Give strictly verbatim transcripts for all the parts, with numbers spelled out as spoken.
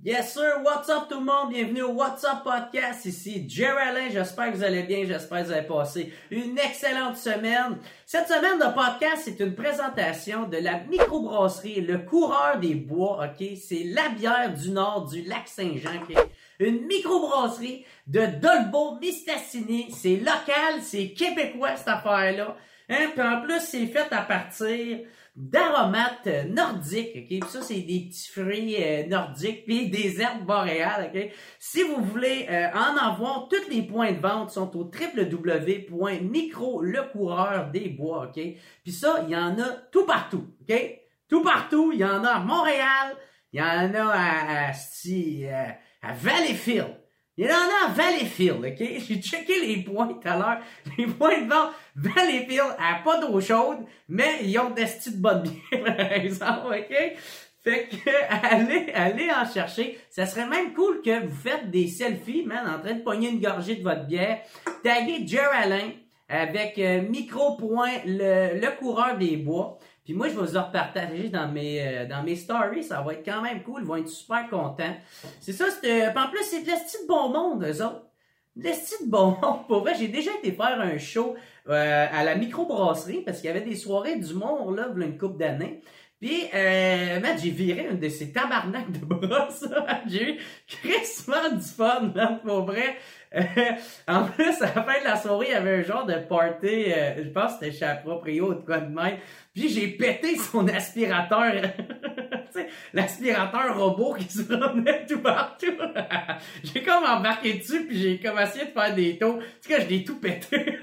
Yes sir, what's up tout le monde, bienvenue au What's Up Podcast, ici Jerry Alain, j'espère que vous allez bien, j'espère que vous avez passé une excellente semaine. Cette semaine de podcast, c'est une présentation de la microbrasserie Le Coureur des Bois, ok? C'est la bière du nord du lac Saint-Jean, ok? Une microbrasserie de Dolbeau-Mistassini, c'est local, c'est québécois cette affaire-là. Hein? Puis en plus, c'est fait à partir d'aromates nordiques, ok? Puis ça, c'est des petits fruits euh, nordiques, puis des herbes boréales, ok? Si vous voulez euh, en avoir, tous les points de vente sont au w w w point micro le coureur des bois, ok? Puis ça, il y en a tout partout, ok? Tout partout, il y en a à Montréal, il y en a à, à, à, à Valleyfield. Il y en a à Valleyfield, ok? J'ai checké les points tout à l'heure. Les points de vente, Valleyfield a pas d'eau chaude, mais ils ont des styles de bonne bière, par exemple, ok? Fait que, allez, allez en chercher. Ça serait même cool que vous faites des selfies, man, en train de pogner une gorgée de votre bière. Taguez Jerry Alain avec euh, micro point le, le coureur des bois. Puis moi, je vais vous en repartager dans mes euh, dans mes stories. Ça va être quand même cool. Ils vont être super contents. C'est ça, c'est, euh, en plus, c'est de l'esti de bon monde, eux autres. De l'esti de bon monde. Pour vrai, j'ai déjà été faire un show euh, à la microbrasserie parce qu'il y avait des soirées d'humour, là, il y a une couple d'années. Puis, euh, man, j'ai viré une de ces tabarnaks de brosse. J'ai eu crissement du fun, man, pour vrai. Euh, en plus, à la fin de la soirée, il y avait un genre de party, euh, je pense que c'était chez Aproprio ou de quoi de même. Puis j'ai pété son aspirateur, tu sais, l'aspirateur robot qui se promenait tout partout. J'ai comme embarqué dessus, puis j'ai comme essayé de faire des tours. En tout cas, je l'ai tout pété.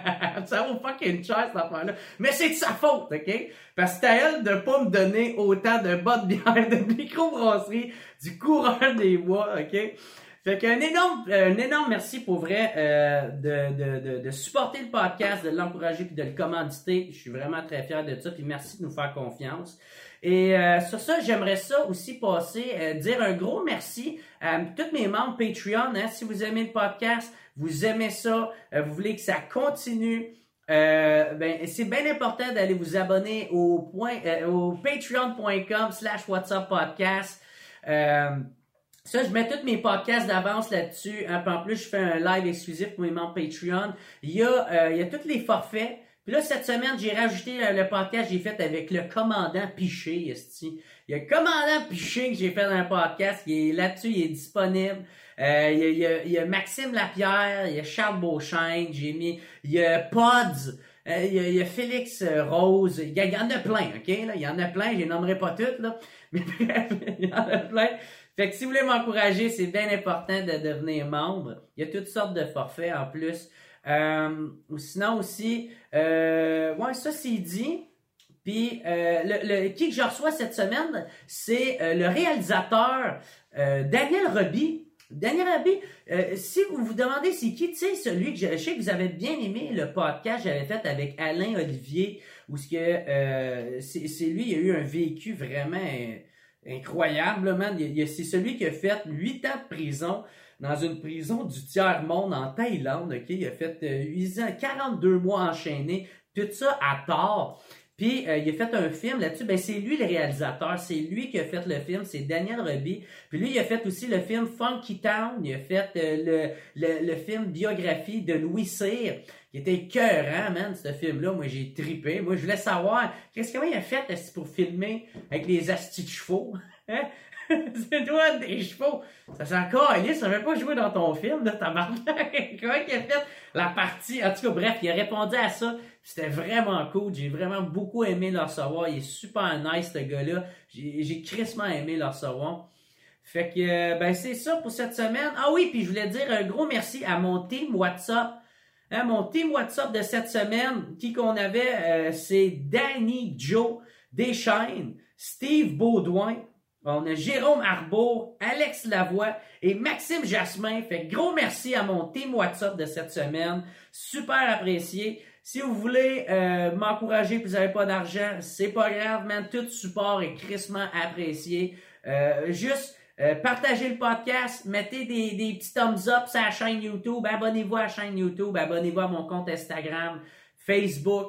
Ça vaut fucking cher, cette affaire-là. Mais c'est de sa faute, ok? Parce que c'est à elle de pas me donner autant de bonnes bières de microbrasserie du coureur des bois, ok? Fait qu'un énorme, un énorme merci pour vrai euh, de, de, de, de supporter le podcast, de l'encourager puis de le commanditer. Je suis vraiment très fier de ça, puis merci de nous faire confiance. Et euh, sur ça, j'aimerais ça aussi passer, euh, dire un gros merci à tous mes membres Patreon. Hein, si vous aimez le podcast, vous aimez ça, euh, vous voulez que ça continue, euh, ben c'est bien important d'aller vous abonner au point, euh, au patreon point com slash whatsapp podcast. Euh, Ça, je mets tous mes podcasts d'avance là-dessus. Hein, en plus, je fais un live exclusif pour mes membres Patreon. Il y a, euh, il y a tous les forfaits. Puis là, cette semaine, j'ai rajouté euh, le podcast que j'ai fait avec le commandant Piché, esti. Il y a le commandant Piché que j'ai fait dans un podcast. Il est là-dessus, il est disponible. Euh, il, y a, il, y a, il y a Maxime Lapierre, il y a Charles Beauchesne, j'ai mis, il y a Pods, euh, il, y a, il y a Félix Rose. Il y, a, il y en a plein, ok? Là, il y en a plein, je les nommerai pas toutes, là. Mais bref, il y en a plein. Fait que si vous voulez m'encourager, c'est bien important de devenir membre. Il y a toutes sortes de forfaits en plus. Euh, sinon aussi, euh, ouais, ça c'est dit. Puis euh, le, le qui que je reçois cette semaine, c'est euh, le réalisateur euh, Daniel Roby. Daniel Roby, euh, si vous vous demandez c'est qui, tu sais, celui que je, je sais que vous avez bien aimé le podcast que j'avais fait avec Alain Olivier, où ce que euh, c'est, c'est lui, il a eu un vécu vraiment euh, incroyablement. C'est celui qui a fait huit ans de prison dans une prison du tiers-monde en Thaïlande. Okay? Il a fait huit ans, quarante-deux mois enchaînés, tout ça à tort. Puis euh, il a fait un film là-dessus. Ben c'est lui le réalisateur, c'est lui qui a fait le film, c'est Daniel Roby. Puis lui, il a fait aussi le film Funky Town. Il a fait euh, le, le, le film biographie de Louis Cyr, qui était écœurant, man, ce film-là. Moi, j'ai trippé. Moi, je voulais savoir, qu'est-ce qu'il a fait est-ce, pour filmer avec les astis de chevaux? Hein? C'est toi des chevaux. Ça s'est encore Alice, ça n'avait pas joué dans ton film, là, ta marque. Comment il a fait la partie? En tout cas, bref, il a répondu à ça. C'était vraiment cool. J'ai vraiment beaucoup aimé le recevoir. Il est super nice, ce gars-là. J'ai, j'ai crissement aimé le recevoir. Fait que, ben, c'est ça pour cette semaine. Ah oui, puis je voulais dire un gros merci à mon team WhatsApp. Hein, mon team WhatsApp de cette semaine, qui qu'on avait, euh, c'est Danny Joe Deschaines, Steve Baudouin, on a Jérôme Arbour, Alex Lavoie et Maxime Jasmin. Fait gros merci à mon team WhatsApp de cette semaine. Super apprécié. Si vous voulez euh, m'encourager et vous n'avez pas d'argent, c'est pas grave, man. Tout support est crissement apprécié. Euh, juste euh, partagez le podcast, mettez des, des petits thumbs up sur la chaîne YouTube, abonnez-vous à la chaîne YouTube, abonnez-vous à mon compte Instagram, Facebook.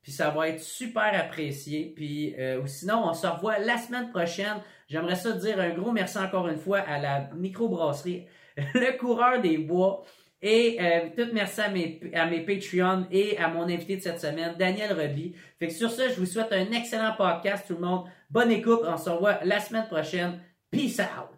puis ça va être super apprécié. Puis euh, sinon, on se revoit la semaine prochaine. J'aimerais ça dire un gros merci encore une fois à la microbrasserie Le Coureur des Bois. Et euh, tout merci à mes, à mes Patreons et à mon invité de cette semaine, Daniel Roby. Fait que sur ça, je vous souhaite un excellent podcast, tout le monde. Bonne écoute, on se revoit la semaine prochaine. Peace out!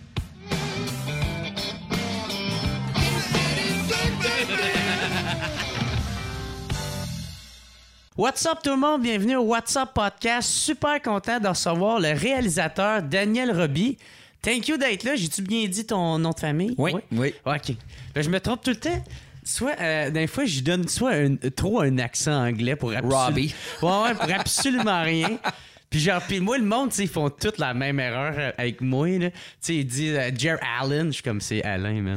What's up tout le monde, bienvenue au What's Up Podcast. Super content de recevoir le réalisateur Daniel Roby. Thank you d'être là. J'ai-tu bien dit ton nom de famille? Oui, oui. oui. OK. Ben, je me trompe tout le temps. Soit, euh, des fois, je donne soit un, trop un accent anglais pour absolument... Robbie. Ouais, ouais, pour absolument rien. Puis genre, puis moi, le monde, tu sais, ils font toute la même erreur avec moi, là. Tu sais, ils disent euh, Jer Allen. Je suis comme, c'est Alain, man.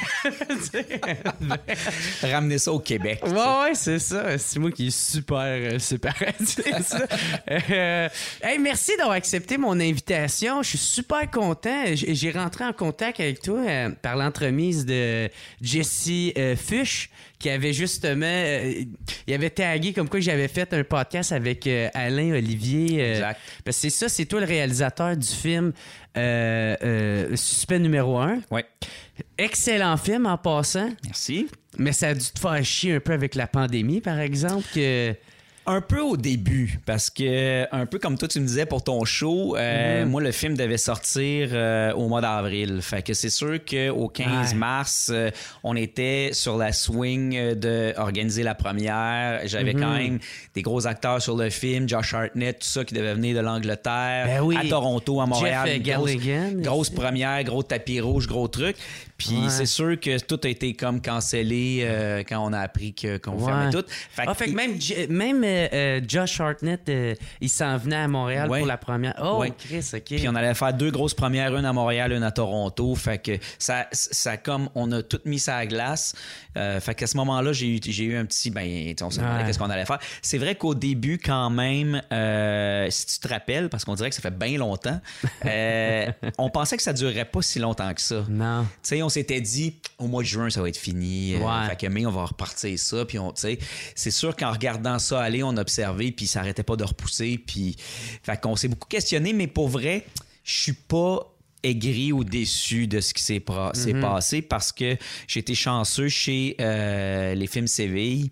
Ramener ça au Québec. Ouais, ouais, c'est ça. C'est moi qui est super, euh, super. C'est ça. Euh, hey, merci d'avoir accepté mon invitation. Je suis super content. J'ai j'ai rentré en contact avec toi euh, par l'entremise de Jesse euh, Fuchs, qui avait justement... Euh, il avait tagué comme quoi j'avais fait un podcast avec euh, Alain Olivier. Euh, exact. Parce que c'est ça, c'est toi le réalisateur du film euh, euh, Suspect numéro un. Oui. Excellent film en passant. Merci. Mais ça a dû te faire chier un peu avec la pandémie, par exemple, que... Un peu au début, parce que, un peu comme toi, tu me disais pour ton show, euh, mm-hmm. moi, le film devait sortir euh, au mois d'avril. Fait que c'est sûr qu'au quinze mars, euh, on était sur la swing d'organiser la première. J'avais mm-hmm. quand même des gros acteurs sur le film, Josh Hartnett, tout ça, qui devait venir de l'Angleterre, ben oui. à Toronto, à Montréal. Jeff Galligan. Grosse, grosse première, gros tapis rouge, gros truc. Puis ouais. c'est sûr que tout a été comme cancellé euh, quand on a appris que, qu'on ouais. fermait tout. Fait ah, fait que même, même euh, Josh Hartnett, euh, il s'en venait à Montréal ouais. pour la première. Oh, ouais. Chris, OK. Puis on allait faire deux grosses premières, une à Montréal, une à Toronto. Fait que ça, ça comme, on a tout mis ça à glace. Euh, fait qu'à ce moment-là, j'ai eu, j'ai eu un petit, ben, on se demandait ouais. qu'est-ce qu'on allait faire. C'est vrai qu'au début, quand même, euh, si tu te rappelles, parce qu'on dirait que ça fait bien longtemps, euh, on pensait que ça durerait pas si longtemps que ça. Non. Tu sais, on s'était dit, au mois de juin, ça va être fini. Ouais. Euh, fait que mai, on va repartir ça. Puis, on, tu sais, c'est sûr qu'en regardant ça aller, on a observé, puis ça arrêtait pas de repousser. Puis, fait qu'on s'est beaucoup questionné, mais pour vrai, je suis pas aigri ou déçu de ce qui s'est, pra- mm-hmm. s'est passé parce que j'ai été chanceux chez euh, les films Séville.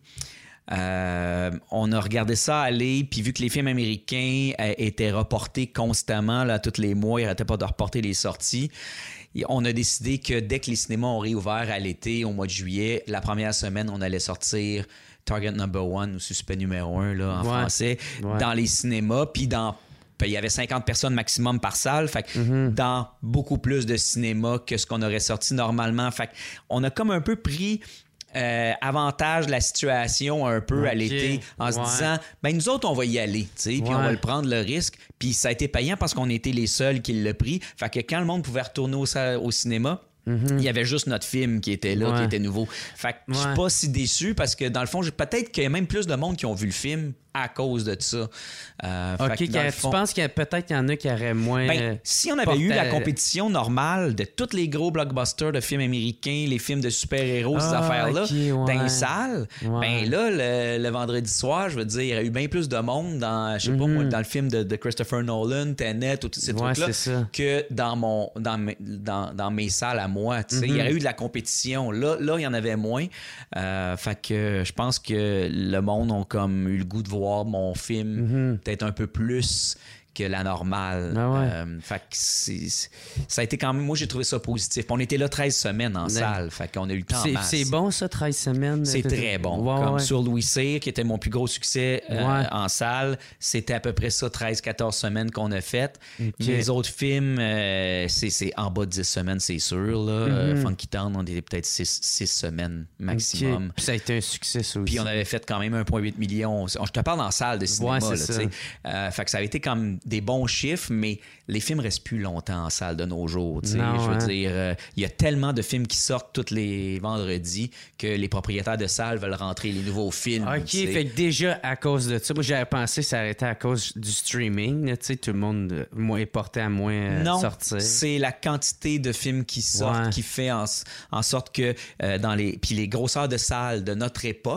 Euh, on a regardé ça aller, puis vu que les films américains euh, étaient reportés constamment, là, tous les mois, ils n'arrêtaient pas de reporter les sorties. On a décidé que dès que les cinémas ont réouvert à l'été, au mois de juillet, la première semaine, on allait sortir Target Number One ou Suspect numéro un là, en ouais. français, ouais. dans les cinémas, puis dans... Il y avait cinquante personnes maximum par salle, fait que mm-hmm. dans beaucoup plus de cinémas que ce qu'on aurait sorti normalement. Fait on a comme un peu pris euh, avantage de la situation un peu okay. à l'été en se ouais. disant, ben nous autres, on va y aller, tu sais, puis ouais. on va le prendre le risque. Puis ça a été payant parce qu'on était les seuls qui l'ont pris. Fait que quand le monde pouvait retourner au, au cinéma, mm-hmm. il y avait juste notre film qui était là, ouais. qui était nouveau. Fait que ouais. je suis pas si déçu parce que dans le fond, peut-être qu'il y a même plus de monde qui ont vu le film à cause de ça. Euh, OK, que que fond, tu penses qu'il y a peut-être qu'il y en a qui auraient moins... Ben, si on avait eu la compétition normale de tous les gros blockbusters de films américains, les films de super-héros, ah, ces affaires-là, okay, ouais. dans les salles, ouais. ben là, le, le vendredi soir, je veux dire, il y aurait eu bien plus de monde dans, je sais mm-hmm. pas moi, dans le film de, de Christopher Nolan, Tenet, ou tous ces ouais, trucs-là, que dans, mon, dans, mes, dans, dans mes salles à moi. Tu sais, mm-hmm. il y aurait eu de la compétition. Là, là, il y en avait moins. Euh, fait que je pense que le monde a comme eu le goût de voir mon film mm-hmm. peut-être un peu plus que la normale. Ah ouais. euh, fait que c'est, c'est, ça a été quand même... Moi, j'ai trouvé ça positif. On était là treize semaines en ouais. salle. Fait qu'on a eu le temps c'est, en masse. C'est bon, ça, treize semaines? C'est très bon. Ouais, Comme ouais. sur Louis Cyr, qui était mon plus gros succès euh, ouais. en salle, c'était à peu près ça, treize quatorze semaines qu'on a fait. Okay. Les autres films, euh, c'est, c'est en bas de dix semaines, c'est sûr. Là. Mm-hmm. Euh, Funky Town, on était peut-être six semaines maximum. Okay. Puis ça a été un succès, ça aussi. Puis on avait fait quand même un virgule huit million. Je te parle en salle de cinéma. Ouais, c'est là, ça. Euh, fait que ça avait été comme des bons chiffres, mais les films restent plus longtemps en salle de nos jours. Non, je veux hein. dire, il euh, y a tellement de films qui sortent tous les vendredis que les propriétaires de salles veulent rentrer les nouveaux films. OK, t'sais. Fait que déjà, à cause de ça, moi j'avais pensé que ça arrêtait à cause du streaming. Tu sais, tout le monde euh, est porté à moins euh, non, sortir. C'est la quantité de films qui sortent ouais. qui fait en, en sorte que euh, dans les... Puis les grosseurs de salles de notre époque,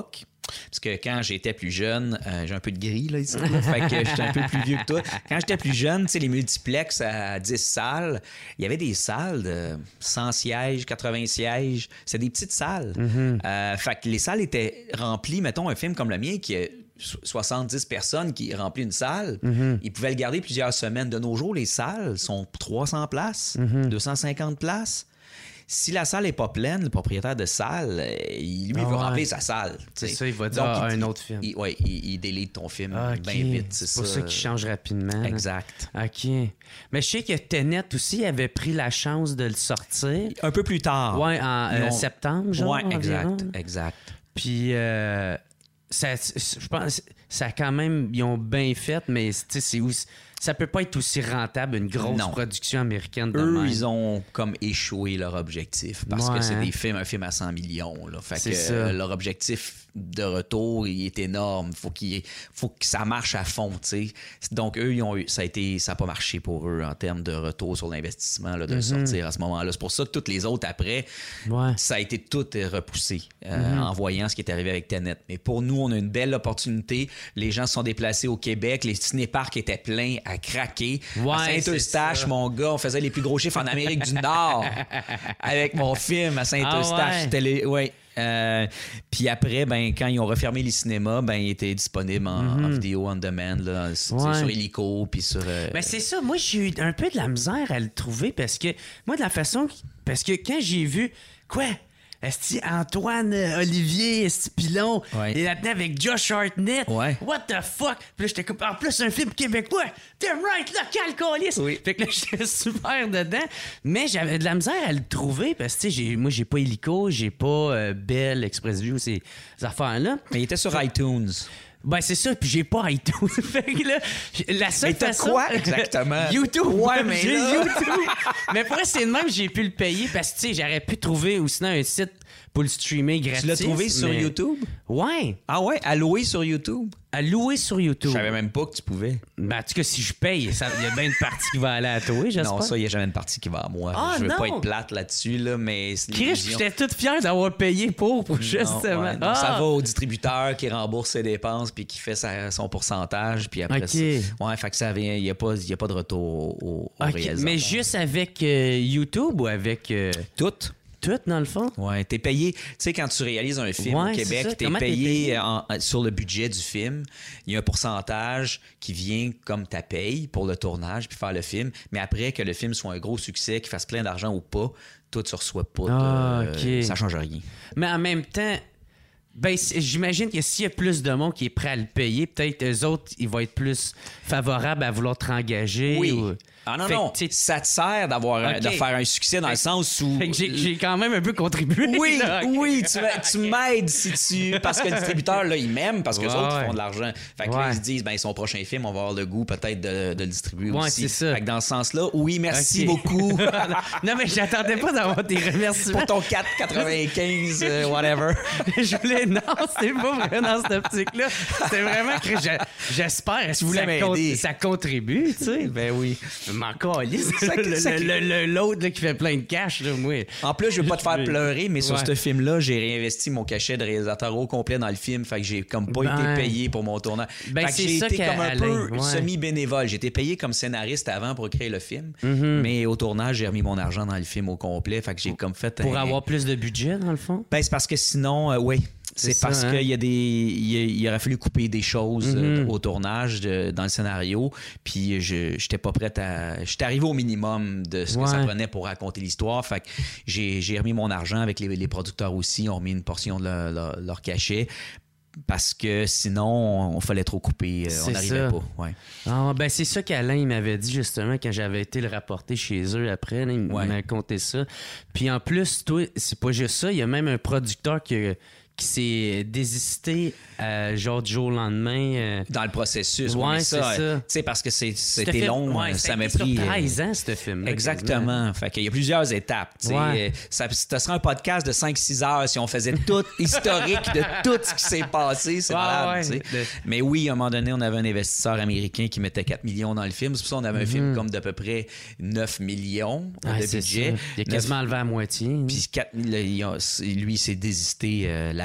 Parce que quand j'étais plus jeune, euh, j'ai un peu de gris là ici, là, fait que j'étais un peu plus vieux que toi. Quand j'étais plus jeune, tu sais, les multiplex à dix salles, il y avait des salles de cent sièges, quatre-vingts sièges. C'est des petites salles. Mm-hmm. Euh, fait que les salles étaient remplies. Mettons un film comme le mien qui a soixante-dix personnes qui remplit une salle, mm-hmm. ils pouvaient le garder plusieurs semaines. De nos jours, les salles sont trois cents places, mm-hmm. deux cent cinquante places. Si la salle n'est pas pleine, le propriétaire de salle, lui, il ah veut ouais. remplir sa salle. C'est ça, il va dire ah, un autre film. Oui, il, il délite ton film ah, okay. bien vite. C'est, c'est pour ça, ça qu'il change rapidement. Exact. Là. OK. Mais je sais que Tenet aussi avait pris la chance de le sortir. Un peu plus tard. Oui, en euh, septembre, genre. Oui, exact, environ. exact. Puis, euh, ça, je pense, ça a quand même, ils ont bien fait, mais c'est aussi... Ça peut pas être aussi rentable, une grosse non. production américaine de Eux, même. ils ont comme échoué leur objectif parce ouais, que c'est hein? des films, un film à cent millions. Là. Fait c'est que ça. euh, leur objectif de retour, il est énorme. Faut qu'il faut que ça marche à fond, tu sais. Donc eux, ils ont eu, ça a été, ça a pas marché pour eux en termes de retour sur l'investissement là, de mm-hmm. sortir à ce moment-là. C'est pour ça que toutes les autres après, ouais. ça a été tout repoussé euh, mm-hmm. en voyant ce qui est arrivé avec Tenet. Mais pour nous, on a une belle opportunité. Les gens se sont déplacés au Québec, les ciné-parcs étaient pleins à craquer. Ouais, à Saint-Eustache, mon gars, on faisait les plus gros chiffres en Amérique du Nord avec mon film à Saint-Eustache. Ah ouais. C'était les, ouais. Euh, puis après, ben, quand ils ont refermé les cinémas, ben, il était disponible en, mm-hmm. en vidéo on demand, là, ouais. sur Illico, puis sur... Euh... Ben c'est ça, moi j'ai eu un peu de la misère à le trouver parce que, moi de la façon, parce que quand j'ai vu, quoi... Est-ce Antoine euh, Olivier est Pilon ouais. et là-dedans avec Josh Hartnett. Ouais. What the fuck? Puis là, j'étais comme, en plus, un film québécois. Damn right, local, câlisse. Oui. Fait que là, j'étais super dedans. Mais j'avais de la misère à le trouver parce que, tu sais, j'ai, moi, j'ai pas Illico, j'ai pas euh, Bell, Express View, ces, ces affaires-là. Mais il était sur fait... iTunes. Ben, c'est ça, puis j'ai pas iTunes. Fait que là, la seule mais t'as façon... quoi exactement? YouTube. Ouais, mais j'ai là... YouTube. Mais pour c'est de même, j'ai pu le payer parce que, tu sais, j'aurais pu trouver ou sinon un site pour le streamer gratis. Tu l'as trouvé sur mais... YouTube? Ouais. Ah ouais? À louer sur YouTube? À louer sur YouTube. Je savais même pas que tu pouvais. Ben, en tout cas, si je paye, il y a bien une partie qui va aller à toi, j'espère. Non, ça, il n'y a jamais une partie qui va à moi. Ah, je veux non. pas être plate là-dessus, là, mais... Chris, j'étais toute fière d'avoir payé pour, pour justement. Ouais, ah. Ça va au distributeur qui rembourse ses dépenses puis qui fait sa, son pourcentage. Puis après, okay. ça, ouais, fait que ça vient... Il n'y a, a pas de retour au, au okay. réalisateur. Mais juste avec euh, YouTube ou avec... Euh... Tout. Tout, dans le fond? Ouais, t'es payé. Tu sais, quand tu réalises un film ouais, au Québec, t'es payé, t'es payé? En, sur le budget du film. Il y a un pourcentage qui vient comme ta paye pour le tournage puis faire le film. Mais après que le film soit un gros succès, qu'il fasse plein d'argent ou pas, toi, tu reçois pas. Ah, de, okay. Ça change rien. Mais en même temps, ben, j'imagine que s'il y a plus de monde qui est prêt à le payer, peut-être eux autres, ils vont être plus favorables à vouloir te engager. Oui. Ou... Ah non, fait non, que, ça te sert d'avoir okay. de faire un succès dans fait, le sens où... Fait que j'ai, j'ai quand même un peu contribué. Oui, là, okay. oui, tu, tu m'aides si tu... Parce que le distributeur, là, il m'aime parce que les ouais, autres, ils font de l'argent. Fait que ouais. là, ils se disent, ben, son prochain film, on va avoir le goût peut-être de, de le distribuer ouais, aussi. C'est ça. Fait que dans ce sens-là, oui, merci okay. beaucoup. Non, mais j'attendais pas d'avoir tes remerciements. Pour ton quatre quatre-vingt-quinze, euh, whatever. Je voulais... Non, c'était pas vraiment dans cette optique-là. C'était vraiment que j'espère tu voulais ça, m'aider. Con... ça contribue, tu sais. Ben oui. M'en calisse. Le, le, le, l'autre là, qui fait plein de cash, là, moi. En plus, je veux pas te faire pleurer, mais sur ouais. ce film-là, j'ai réinvesti mon cachet de réalisateur au complet dans le film. Fait que j'ai comme pas ben, été payé pour mon tournage. Ben, fait que j'ai été comme un Alain, peu ouais. semi-bénévole. J'ai été payé comme scénariste avant pour créer le film. Mm-hmm. Mais au tournage, j'ai remis mon argent dans le film au complet. Fait que j'ai comme fait... Pour un... avoir plus de budget, dans le fond? Ben, c'est parce que sinon, euh, oui. C'est, c'est parce ça, hein? qu'il y a des, il, il aurait fallu couper des choses mm-hmm. euh, au tournage, de, dans le scénario. Puis je j'étais pas prête à... J'étais arrivé au minimum de ce ouais. que ça prenait pour raconter l'histoire. Fait que j'ai, j'ai remis mon argent avec les, les producteurs aussi. On a remis une portion de leur, leur, leur cachet. Parce que sinon, on, on fallait trop couper. Euh, on n'arrivait pas. Ouais. Ah, ben c'est ça qu'Alain il m'avait dit justement quand j'avais été le rapporter chez eux après. Là, il ouais. m'a conté ça. Puis en plus, toi, c'est pas juste ça. Il y a même un producteur qui... qui s'est désisté euh, genre du jour au lendemain. Euh... Dans le processus. Ouais, ouais c'est ça. Tu sais, parce que c'est, c'était film, long, ouais, ça m'a pris... pris... treize ans, ce film-là. Exactement. Fait qu'il y a plusieurs étapes. Ouais. Ça, ça serait un podcast de cinq six heures si on faisait tout historique de tout ce qui s'est passé. C'est ouais, malade, ouais. De... Mais oui, à un moment donné, on avait un investisseur américain qui mettait quatre millions dans le film. C'est pour ça qu'on avait un mm-hmm. film comme d'à peu près neuf millions ah, de budget. Ça. Il a quasiment neuf... enlevé à moitié. Puis quatre, lui, il s'est désisté euh, la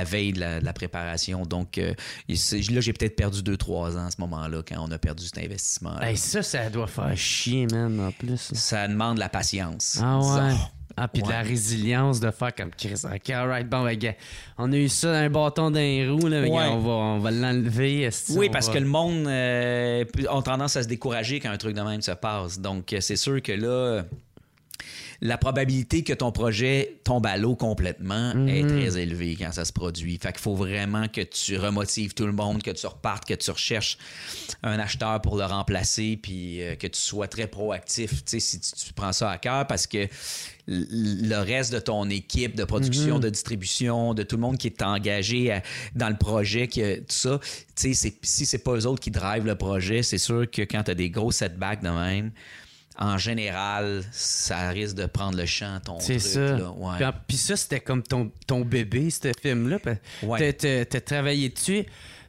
la veille de la, de la préparation. Donc, euh, là, j'ai peut-être perdu deux trois ans à ce moment-là quand on a perdu cet investissement. Hey, ça, ça doit faire chier, man, en plus. Ça demande la patience. Ah ouais? Disons. Ah, puis ouais. de la résilience de faire comme Chris. OK, all right, bon, ben, gars, on a eu ça dans un bâton d'un roue, là, mais ouais. gars, on va, on va l'enlever. Oui, parce va... que le monde euh, a tendance à se décourager quand un truc de même se passe. Donc, c'est sûr que là, la probabilité que ton projet tombe à l'eau complètement mm-hmm. est très élevée quand ça se produit. Fait qu'il faut vraiment que tu remotives tout le monde, que tu repartes, que tu recherches un acheteur pour le remplacer, puis euh, que tu sois très proactif, tu sais, si tu, tu prends ça à cœur, parce que le reste de ton équipe de production, mm-hmm. de distribution, de tout le monde qui est engagé à, dans le projet, qui a, tout ça, tu sais, si c'est pas eux autres qui drivent le projet, c'est sûr que quand tu as des gros setbacks de même, en général, ça risque de prendre le champ, ton c'est truc. Ça. Là. Ouais. Puis, puis ça, c'était comme ton, ton bébé, ce film-là. Ouais. T'as, t'as travaillé dessus.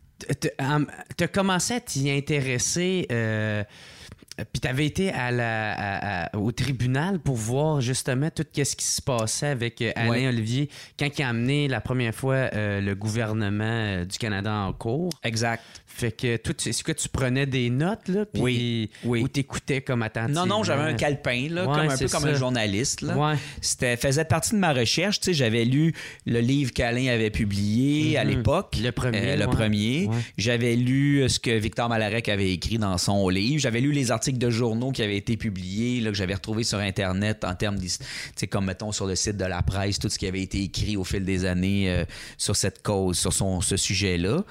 T'as, t'as commencé à t'y intéresser... Euh, Puis tu avais été à la, à, à, au tribunal pour voir justement tout ce qui se passait avec euh, Alain ouais. Olivier quand il a amené la première fois euh, le gouvernement euh, du Canada en cours. Exact. Fait que toi, tu, est-ce que tu prenais des notes, là? Puis, oui. oui. Ou t'écoutais comme attentivement? Non, non, j'avais un calepin, là, ouais, comme un peu ça. comme un journaliste. Là. Ouais. C'était faisait partie de ma recherche. Tu sais, j'avais lu le livre qu'Alain avait publié mm-hmm. à l'époque. Le premier. Euh, le ouais. premier. Ouais. J'avais lu ce que Victor Malarec avait écrit dans son livre. J'avais lu les articles de journaux qui avaient été publiés, là, que j'avais retrouvés sur Internet en termes, tu sais, comme mettons sur le site de la presse, tout ce qui avait été écrit au fil des années euh, sur cette cause, sur son, ce sujet-là.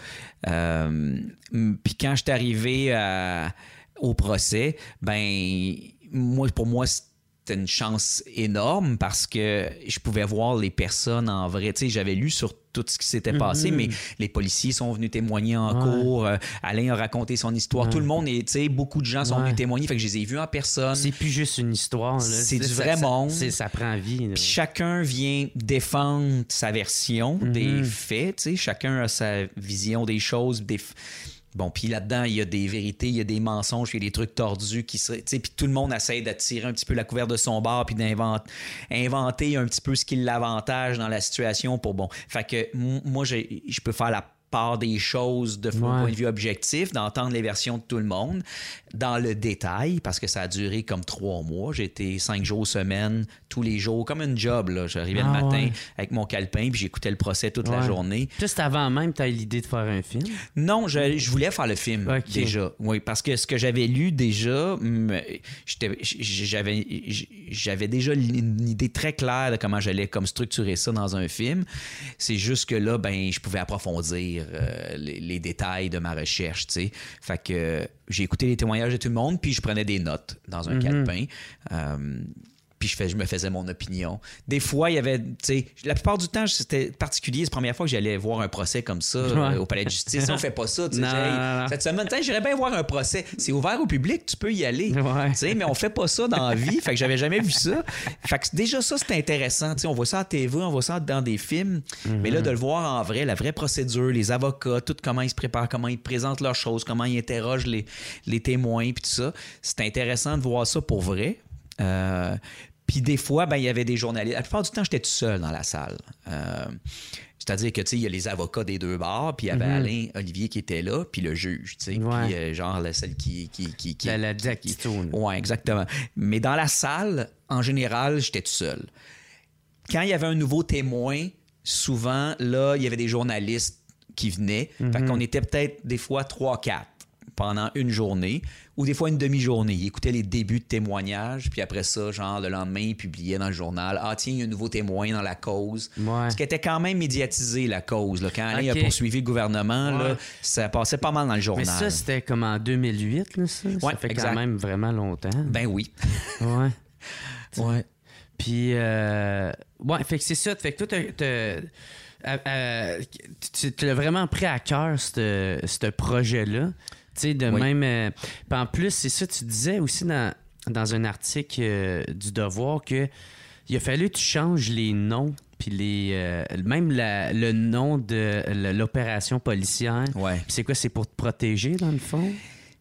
Euh, Puis quand je suis arrivé à, au procès, ben moi, pour moi, c'était une chance énorme parce que je pouvais voir les personnes en vrai. Tu sais, j'avais lu sur tout ce qui s'était passé, mm-hmm. mais les policiers sont venus témoigner en ouais. cours. Euh, Alain a raconté son histoire. Ouais. Tout le monde, tu sais, beaucoup de gens sont ouais. venus témoigner. Fait que je les ai vus en personne. C'est plus juste une histoire. Là. C'est, c'est du ça, vrai ça, monde. C'est, ça prend vie. Puis chacun vient défendre sa version mm-hmm. des faits. Tu sais, chacun a sa vision des choses, des Bon, puis là-dedans, il y a des vérités, il y a des mensonges, il y a des trucs tordus qui seraient... Tu sais, puis tout le monde essaie d'attirer un petit peu la couverte de son bord puis d'inventer un petit peu ce qui l'avantage dans la situation pour, bon... Fait que moi, j'ai, je peux faire la part des choses de mon ouais. point de vue objectif, d'entendre les versions de tout le monde dans le détail, parce que ça a duré comme trois mois. J'étais cinq jours semaine, tous les jours, comme une job. Là. J'arrivais ah, le matin ouais. avec mon calepin, puis j'écoutais le procès toute ouais. la journée. Juste avant même, tu as eu l'idée de faire un film? Non, je, je voulais faire le film okay. déjà. Oui, parce que ce que j'avais lu déjà, j'étais, j'avais, j'avais déjà une idée très claire de comment j'allais comme structurer ça dans un film. C'est juste que là, ben, je pouvais approfondir Euh, les, les détails de ma recherche, tu sais. Fait que euh, j'ai écouté les témoignages de tout le monde, puis je prenais des notes dans un mm-hmm. calepin. Euh, puis je, fais, je me faisais mon opinion. Des fois, il y avait, tu sais, la plupart du temps, c'était particulier. C'est la première fois que j'allais voir un procès comme ça ouais. euh, au palais de justice. On fait pas ça, tu sais. Hey, cette semaine, j'irais bien voir un procès. C'est ouvert au public, tu peux y aller. Ouais. Tu sais, mais on fait pas ça dans la vie. Fait que j'avais jamais vu ça. Fait que déjà, ça, c'était intéressant. Tu sais, on voit ça à T V, on voit ça dans des films. Mm-hmm. Mais là, de le voir en vrai, la vraie procédure, les avocats, tout comment ils se préparent, comment ils présentent leurs choses, comment ils interrogent les, les témoins, puis tout ça. C'est intéressant de voir ça pour vrai. Euh, Puis des fois, ben, il y avait des journalistes. La plupart du temps, j'étais tout seul dans la salle. Euh, c'est-à-dire que, tu sais, il y a les avocats des deux bords, puis il y avait mm-hmm. Alain Olivier qui était là, puis le juge, tu sais. Ouais. Puis euh, genre, la, celle qui... qui, qui, qui la la dactyto. Oui, exactement. Mais dans la salle, en général, j'étais tout seul. Quand il y avait un nouveau témoin, souvent, là, il y avait des journalistes qui venaient. Mm-hmm. Fait qu'on était peut-être des fois trois, quatre pendant une journée ou des fois une demi-journée. Ils écoutaient les débuts de témoignages, puis après ça, genre, le lendemain, ils publiaient dans le journal « Ah, tiens, il y a un nouveau témoin dans la cause. Ouais. » Ce qui était quand même médiatisé, la cause. Là. Quand Alain okay. a poursuivi le gouvernement, ouais. là, ça passait pas mal dans le journal. Mais ça, c'était comme en deux mille huit, là, ça? Ouais, ça fait exact. Quand même vraiment longtemps. Ben oui. Ouais. Ouais. Puis, euh... ouais, fait que c'est ça. Fait que toi, t'as... t'as... Euh, euh, tu, tu l'as vraiment pris à cœur, ce projet-là. Tu sais, de oui. même... Euh, puis en plus, c'est ça, tu disais aussi dans, dans un article euh, du Devoir que il a fallu que tu changes les noms, puis les euh, même la, le nom de l'opération policière. Ouais. Puis c'est quoi? C'est pour te protéger, dans le fond?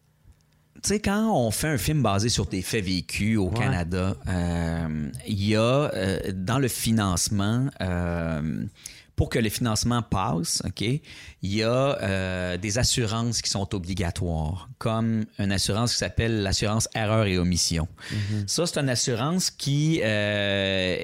Tu sais, quand on fait un film basé sur des faits vécus au ouais. Canada, il euh, y a, euh, dans le financement... Euh, pour que le financement passe, OK, il y a euh, des assurances qui sont obligatoires, comme une assurance qui s'appelle l'assurance erreur et omission. Mm-hmm. Ça, c'est une assurance qui euh,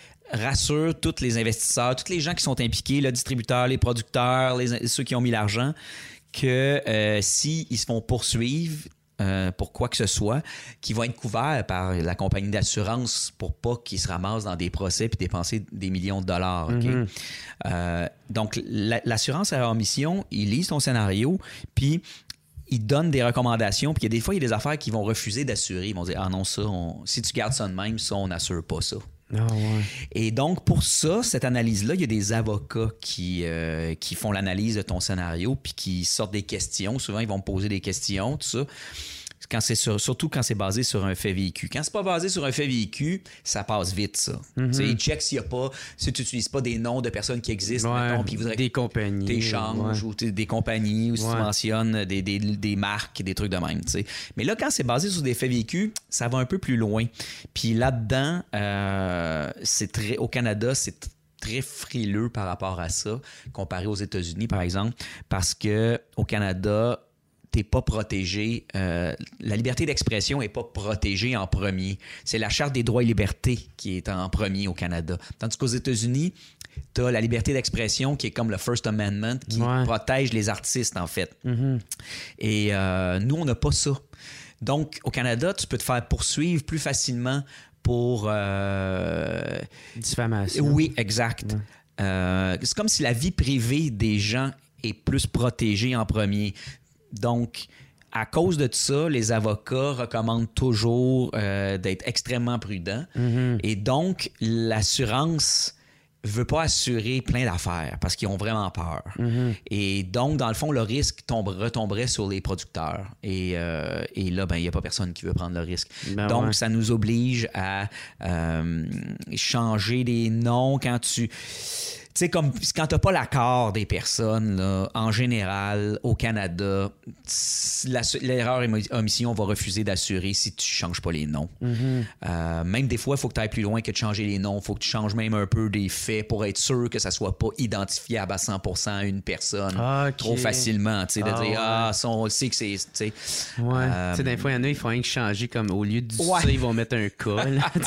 rassure tous les investisseurs, tous les gens qui sont impliqués, le distributeur, les producteurs, les, ceux qui ont mis l'argent, que euh, s'ils se font poursuivre euh, pour quoi que ce soit, qu'ils vont être couverts par la compagnie d'assurance pour pas qu'ils se ramassent dans des procès puis dépenser des millions de dollars. Okay? Mm-hmm. Euh, donc, la, l'assurance à omission, ils lisent ton scénario, puis ils donnent des recommandations, puis il y a des fois, il y a des affaires qu'ils vont refuser d'assurer. Ils vont dire « Ah non, ça, on, si tu gardes ça de même, ça, on n'assure pas ça. » Oh, ouais. Et donc, pour ça, cette analyse-là, il y a des avocats qui, euh, qui font l'analyse de ton scénario puis qui sortent des questions. Souvent, ils vont me poser des questions, tout ça. Quand c'est sur, surtout quand c'est basé sur un fait vécu. Quand c'est pas basé sur un fait vécu, ça passe vite, ça. Mm-hmm. Ils checkent s'il y a pas, si tu n'utilises pas des noms de personnes qui existent, ouais, mettons, puis ils voudraient des compagnies. T'échanges ouais. ou des compagnies, ou si ouais. tu mentionnes des, des, des marques, des trucs de même, t'sais. Mais là, quand c'est basé sur des faits vécus, ça va un peu plus loin. Puis là-dedans, euh, c'est très, au Canada, c'est très frileux par rapport à ça, comparé aux États-Unis, par exemple, parce que au Canada, t'es pas protégé. Euh, la liberté d'expression est pas protégée en premier. C'est la Charte des droits et libertés qui est en premier au Canada. Tandis qu'aux États-Unis, t'as la liberté d'expression qui est comme le First Amendment qui ouais. protège les artistes, en fait. Mm-hmm. Et euh, nous, on n'a pas ça. Donc, au Canada, tu peux te faire poursuivre plus facilement pour... Euh... diffamation. Oui, exact. Ouais. Euh, c'est comme si la vie privée des gens est plus protégée en premier. Donc, à cause de tout ça, les avocats recommandent toujours euh, d'être extrêmement prudents. Mm-hmm. Et donc, l'assurance ne veut pas assurer plein d'affaires parce qu'ils ont vraiment peur. Mm-hmm. Et donc, dans le fond, le risque tombe, retomberait sur les producteurs. Et, euh, et là, ben, il n'y a pas personne qui veut prendre le risque. Ben donc, ouais. ça nous oblige à euh, changer les noms quand tu... Tu sais, comme quand tu n'as pas l'accord des personnes, là, en général, au Canada, la, l'erreur et omission va refuser d'assurer si tu ne changes pas les noms. Mm-hmm. Euh, même des fois, il faut que tu ailles plus loin que de changer les noms. Il faut que tu changes même un peu des faits pour être sûr que ça ne soit pas identifiable à cent pour cent à une personne okay. trop facilement. Tu sais, de ah, dire, ouais. ah, ça, on sait que c'est... Tu sais, ouais. euh, tu sais, des fois, il y en a, ils font rien que changer, comme au lieu du ouais. ça, ils vont mettre un cas.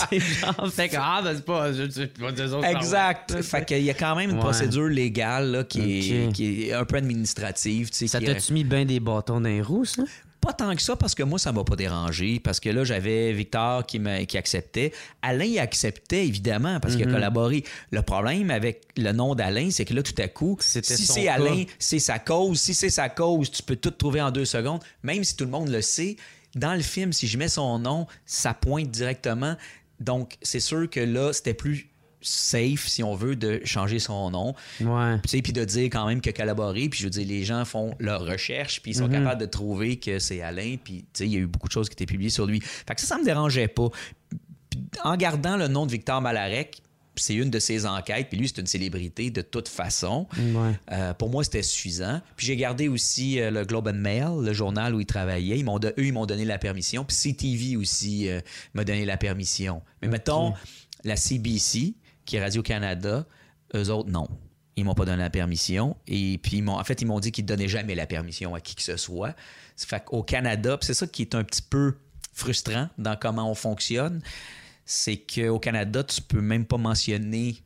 Fait que, ah, ben, c'est pas... Je, je, je, exact. Fait qu'il y a quand même une ouais. procédure légale là, qui, okay. est, qui est un peu administrative. Tu sais, ça qui t'a-tu a... mis bien des bâtons dans les roues, ça? Pas tant que ça, parce que moi, ça m'a pas dérangé. Parce que là, j'avais Victor qui, me, qui acceptait. Alain, il acceptait, évidemment, parce mm-hmm. qu'il a collaboré. Le problème avec le nom d'Alain, c'est que là, tout à coup, C'était si c'est cas. Alain, c'est sa cause. Si c'est sa cause, tu peux tout trouver en deux secondes. Même si tout le monde le sait, dans le film, si je mets son nom, ça pointe directement. Donc, c'est sûr que là, c'était plus... safe, si on veut, de changer son nom. Ouais. Puis de dire quand même qu'il a collaboré. Puis je veux dire, les gens font leur recherche, puis ils sont mm-hmm. capables de trouver que c'est Alain. Puis il y a eu beaucoup de choses qui étaient publiées sur lui. Fait que ça, ça me dérangeait pas. Puis, en gardant le nom de Victor Malarec, c'est une de ses enquêtes, puis lui, c'est une célébrité de toute façon. Ouais. Euh, pour moi, c'était suffisant. Puis j'ai gardé aussi euh, le Globe and Mail, le journal où il travaillait. Ils m'ont de, eux, ils m'ont donné la permission. Puis C T V aussi euh, m'a donné la permission. Mais okay. mettons, la C B C, qui est Radio-Canada, eux autres, non. Ils m'ont pas donné la permission. Et puis, ils m'ont, en fait, ils m'ont dit qu'ils ne donnaient jamais la permission à qui que ce soit. Ça fait qu'au Canada, c'est ça qui est un petit peu frustrant dans comment on fonctionne, c'est qu'au Canada, tu peux même pas mentionner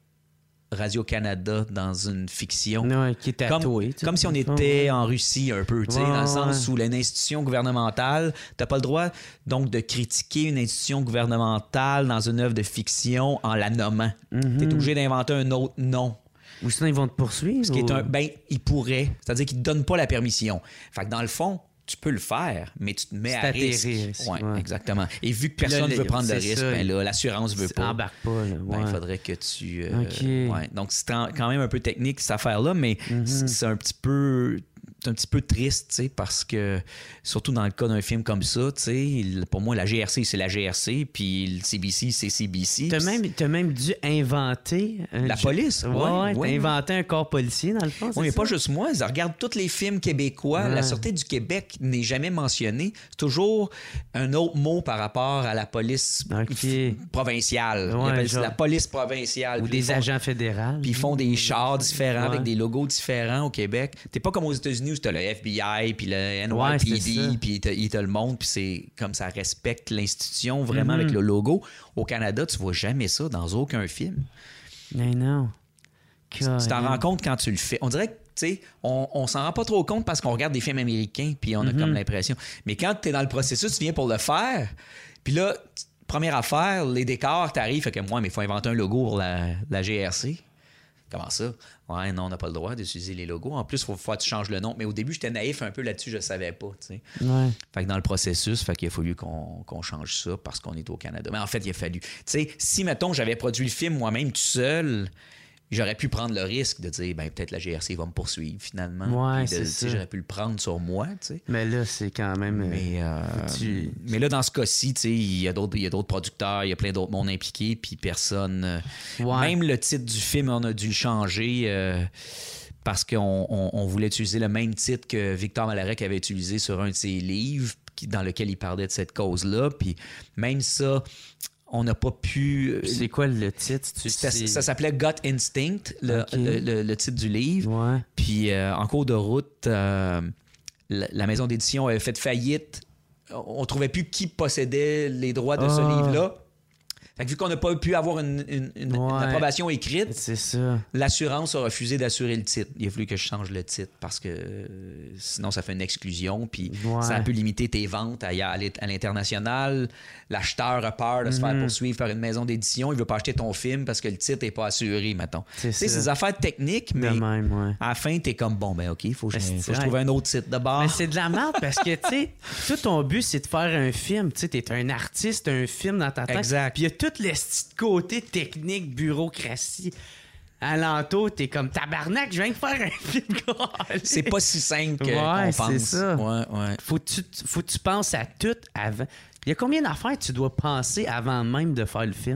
Radio-Canada dans une fiction. Non, qui est tatoué. Comme, comme si on était en Russie un peu, tu sais, ouais, dans le sens ouais. où une institution gouvernementale, t'as pas le droit donc de critiquer une institution gouvernementale dans une œuvre de fiction en la nommant. Mm-hmm. T'es obligé d'inventer un autre nom. Ou sinon, ils vont te poursuivre? Ce qui ou... est un, ben, ils pourraient. C'est-à-dire qu'ils te donnent pas la permission. Fait que dans le fond, tu peux le faire, mais tu te mets c'est à risque. risque. Ouais, ouais, exactement. Et vu que personne ne veut prendre de risque, ben là, l'assurance veut pas. Embarque pas. Là. Ouais. Ben, il faudrait que tu... Euh, okay. ouais. Donc, c'est quand même un peu technique, cette affaire-là, mais mm-hmm. c'est un petit peu... c'est un petit peu triste, tu sais, parce que, surtout dans le cas d'un film comme ça, tu sais, pour moi, la G R C, c'est la G R C, puis le C B C, c'est C B C. T'as même, t'as même dû inventer... La ju- police, ouais. ouais, T'as ouais. inventé un corps policier, dans le fond, c'est Oui, mais ça? pas juste moi. Je regarde tous les films québécois. Ouais. La Sûreté du Québec n'est jamais mentionnée. C'est toujours un autre mot par rapport à la police Ok. f- provinciale. Ils Ouais, appellent ça genre- la police provinciale. Ou Puis ils des font- agents fédéraux. Puis ils font des chars différents Ouais. avec des logos différents au Québec. T'es pas comme aux États-Unis où t'as le F B I, puis le N Ouais, Y P c'est ça. D, puis t'as- il t'a le monde, puis c'est comme ça respecte l'institution vraiment Mhm. avec le logo. Au Canada, tu vois jamais ça dans aucun film. Mais non. Tu t'en rends compte quand tu le fais. On dirait que, tu sais, on, on s'en rend pas trop compte parce qu'on regarde des films américains, puis on a Mhm. comme l'impression. Mais quand tu es dans le processus, tu viens pour le faire, puis là, t- première affaire, les décors, t'arrives, fait que moi, mais il faut inventer un logo pour la, la G R C. Comment ça? Ouais, non, on n'a pas le droit d'utiliser les logos. En plus, il faut, faut que tu changes le nom. Mais au début, j'étais naïf un peu là-dessus, je savais pas, tu sais. Ouais. Fait que dans le processus, fait qu'il a fallu qu'on qu'on change ça parce qu'on est au Canada. Mais en fait, il a fallu. Tu sais, si, mettons, j'avais produit le film moi-même tout seul, j'aurais pu prendre le risque de dire, ben peut-être la G R C va me poursuivre finalement. Ouais, Puis de- c'est tu sais, ça. J'aurais pu le prendre sur moi, tu sais. Mais là, c'est quand même... euh, Mais, euh, tu- mais là, dans ce cas-ci, tu sais, il y a d'autres il y a d'autres producteurs, il y a plein d'autres mondes impliqués, puis personne... euh, Ouais. Même le titre du film, on a dû le changer euh, parce qu'on on, on voulait utiliser le même titre que Victor Malarec avait utilisé sur un de ses livres qui- dans lequel il parlait de cette cause-là. Puis même ça, on n'a pas pu... Puis c'est quoi le titre? Tu C'était- sais? ça s'appelait Gut Instinct, le, Ok. le- le- le titre du livre. Ouais. Puis euh, en cours de route, euh, la, la maison d'édition avait fait faillite. On trouvait plus qui possédait les droits de ce Ah. livre-là. Fait que vu qu'on n'a pas pu avoir une, une- une- Ouais. une approbation écrite, C'est ça. l'assurance a refusé d'assurer le titre. Il a fallu que je change le titre parce que euh, sinon ça fait une exclusion. Puis Ouais. ça a pu limiter tes ventes à, à l'é- à l'international. L'acheteur a peur de se faire Mhm. poursuivre par une maison d'édition. Il veut pas acheter ton film parce que le titre n'est pas assuré, mettons. C'est Tu sais, ça. c'est des affaires techniques, De mais même, ouais. à la fin, t'es comme, bon, ben OK, il faut que je, Mais c'est faut que je vrai. trouve un autre titre de bord. Mais c'est de la merde parce que, tu sais, tout ton but, c'est de faire un film. Tu sais, t'es un artiste, t'as un film dans ta tête. Exact. Puis il y a tout le petit côté technique, bureaucratie. Alentour, t'es comme tabarnak, je viens de faire un film. C'est pas si simple que- Ouais, qu'on pense. c'est ça. Ouais, ouais. Faut que tu, faut que tu penses à tout avant. Il y a combien d'affaires tu dois penser avant même de faire le film?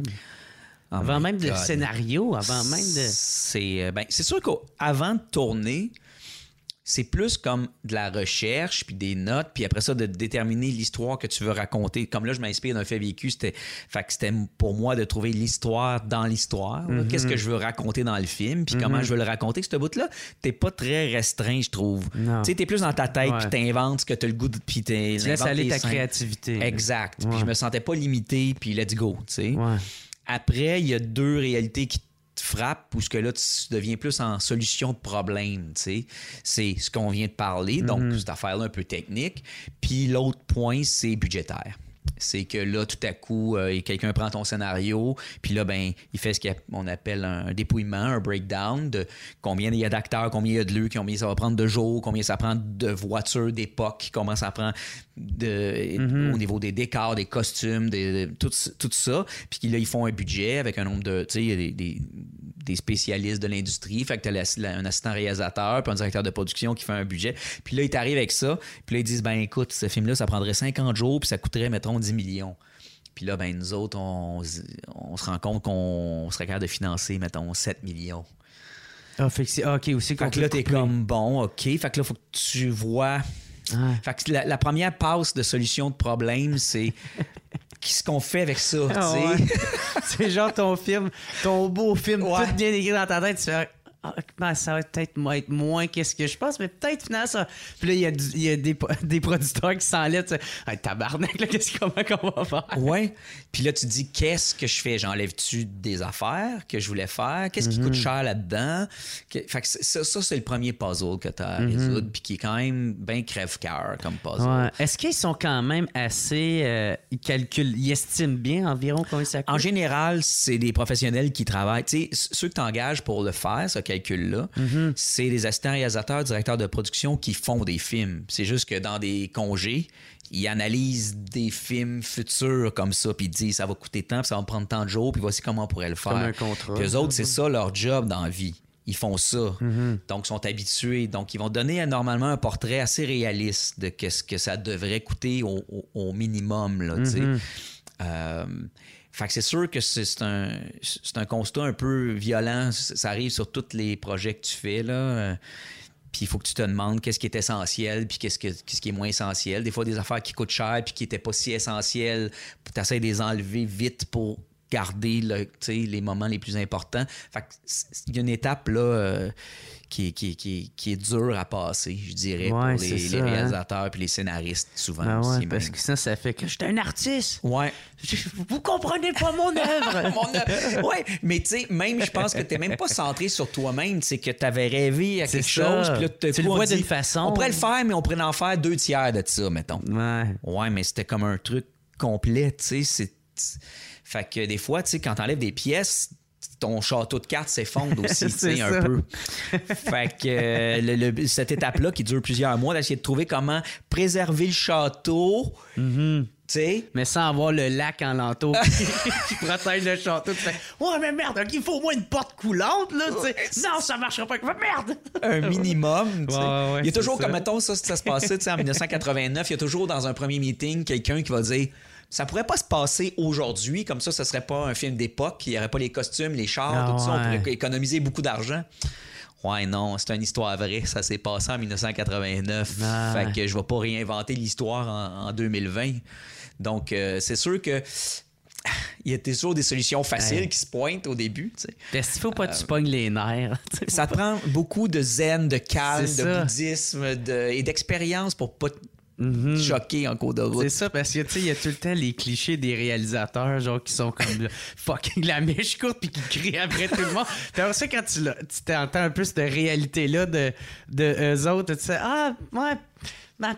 Oh avant my même de God. scénario, avant même de... C'est euh, ben, c'est sûr qu'avant de tourner, c'est plus comme de la recherche, puis des notes, puis après ça, de déterminer l'histoire que tu veux raconter. Comme là, je m'inspire d'un fait vécu. C'était, fait que c'était pour moi de trouver l'histoire dans l'histoire. là. Mm-hmm. Qu'est-ce que je veux raconter dans le film, puis comment je veux le raconter. Ce bout-là, t'es pas très restreint, je trouve. Non. Tu sais, t'es plus dans ta tête, Ouais. puis t'inventes ce que t'as le goût de... Puis t'es- Tu laisses t'inventes aller tes ta scènes. créativité. là. Exact. Ouais. Puis je me sentais pas limité, puis let's go, tu sais. Ouais. Après, il y a deux réalités qui te frappent où ce que là, tu deviens plus en solution de problème, tu sais. C'est ce qu'on vient de parler, donc cette affaire-là un peu technique. Puis l'autre point, c'est budgétaire. C'est que là, tout à coup, euh, quelqu'un prend ton scénario, puis là, ben, il fait ce qu'on appelle un dépouillement, un breakdown de combien il y a d'acteurs, combien il y a de lieux, combien ça va prendre de jours, combien ça prend de voitures d'époque, comment ça prend de, Mm-hmm. au niveau des décors, des costumes, des, de- tout, tout ça. Puis là, ils font un budget avec un nombre de... Tu sais, il y a des, des, des spécialistes de l'industrie. Fait que tu as un assistant réalisateur, puis un directeur de production qui fait un budget. Puis là, ils t'arrivent avec ça. Puis là, ils disent, ben écoute, ce film-là, ça prendrait cinquante jours, puis ça coûterait, mettons, dix millions. Puis là, ben nous autres, on, on se rend compte qu'on serait capable de financer, mettons, sept millions. Ah, fait que c'est... ah, OK, aussi qu'on Fait que là, peut t'es couper. comme, bon, OK. Fait que là, faut que tu vois... Ouais. Fait que la, la première passe de solution de problème, c'est qu'est-ce qu'on fait avec ça, Ah, tu sais? ouais. C'est genre ton film, ton beau film, Ouais. tout bien écrit dans ta tête, tu fais... Ah, ben, ça va peut-être mo- être moins qu'est-ce que je pense, mais peut-être finalement ça. Puis là, il y a, du- il y a des, des producteurs qui s'enlèvent. Tu sais, hey, tabarnak, là, qu'est-ce comment qu'on va faire? Ouais. Puis là, tu dis, qu'est-ce que je fais? J'enlève-tu des affaires que je voulais faire? Qu'est-ce qui coûte cher là-dedans? Que- Fait que c'est- ça, ça, c'est le premier puzzle que tu as à résoudre, puis qui est quand même bien crève-cœur comme puzzle. Ouais. Est-ce qu'ils sont quand même assez. euh, ils calculent, ils estiment bien environ combien ça coûte? En général, c'est des professionnels qui travaillent. Tu sais, ceux que tu engages pour le faire, ce calcul-là, c'est des assistants réalisateurs, directeurs de production qui font des films. C'est juste que dans des congés, ils analysent des films futurs comme ça, puis ils disent ça va coûter tant, puis ça va me prendre tant de jours, puis voici comment on pourrait le faire. Comme un contrat. Puis eux autres, c'est ça leur job dans la vie. ils font ça. Mm-hmm. Donc, ils sont habitués. Donc, ils vont donner normalement un portrait assez réaliste de ce que ça devrait coûter au, au, au minimum. Là, mm-hmm. euh, fait que c'est sûr que c'est, c'est, un, c'est un constat un peu violent. Ça arrive sur tous les projets que tu fais, là. Puis il faut que tu te demandes qu'est-ce qui est essentiel puis qu'est-ce, que, qu'est-ce qui est moins essentiel. Des fois, des affaires qui coûtent cher puis qui n'étaient pas si essentielles, tu essaies de les enlever vite pour garder le, les moments les plus importants. Fait qu'il y a une étape là, euh, qui, qui, qui, qui est dure à passer, je dirais, ouais, pour les, ça, les réalisateurs hein? Puis les scénaristes, souvent. Ben ouais, aussi, parce même. que ça, ça fait que j'étais un artiste. Ouais. Vous comprenez pas mon œuvre. mon œuvre. Ouais, mais tu sais, même, je pense que t'es même pas centré sur toi-même. C'est que t'avais rêvé à c'est quelque ça. chose. Puis là, tu coup, le vois d'une façon. On pourrait le faire, mais on pourrait en faire deux tiers de ça, mettons. Ouais. Ouais, mais c'était comme un truc complet, tu sais. C'est... Fait que des fois, tu sais, quand t'enlèves des pièces, ton château de cartes s'effondre aussi, tu sais, un peu. Fait que euh, le, le, cette étape-là qui dure plusieurs mois, d'essayer de trouver comment préserver le château, mm-hmm. tu sais. Mais sans avoir le lac en l'entour qui protège le château. Tu fais, ouais, mais merde, il faut au moins une porte coulante, là, tu sais. Non, ça marchera pas. Merde! Un minimum, tu sais. Ouais, ouais, il y a toujours, comme ça. mettons, ça, ça se passait, tu sais, en dix-neuf cent quatre-vingt-neuf, il y a toujours dans un premier meeting quelqu'un qui va dire. Ça pourrait pas se passer aujourd'hui, comme ça, ce serait pas un film d'époque, il y aurait pas les costumes, les chars, ah, tout ça, ouais. on pourrait économiser beaucoup d'argent. Ouais, non, c'est une histoire vraie, ça s'est passé en dix-neuf cent quatre-vingt-neuf. Ah. Fait que je vais pas réinventer l'histoire en, en deux mille vingt. Donc, euh, c'est sûr que il y a toujours des solutions faciles hey. qui se pointent au début. Tu sais. Parce qu'il faut pas que euh, tu pognes les nerfs. Ça te prend beaucoup de zen, de calme, c'est de ça. bouddhisme de, et d'expérience pour pas Mm-hmm. choqué en cours de route. C'est ça, parce que tu sais, il y a tout le temps les clichés des réalisateurs, genre qui sont comme là, fucking la mèche courte puis qui crient après tout le monde. Puis après ça, quand tu, tu t'entends un peu cette réalité-là de, de eux autres, tu sais, ah, ouais. Ben,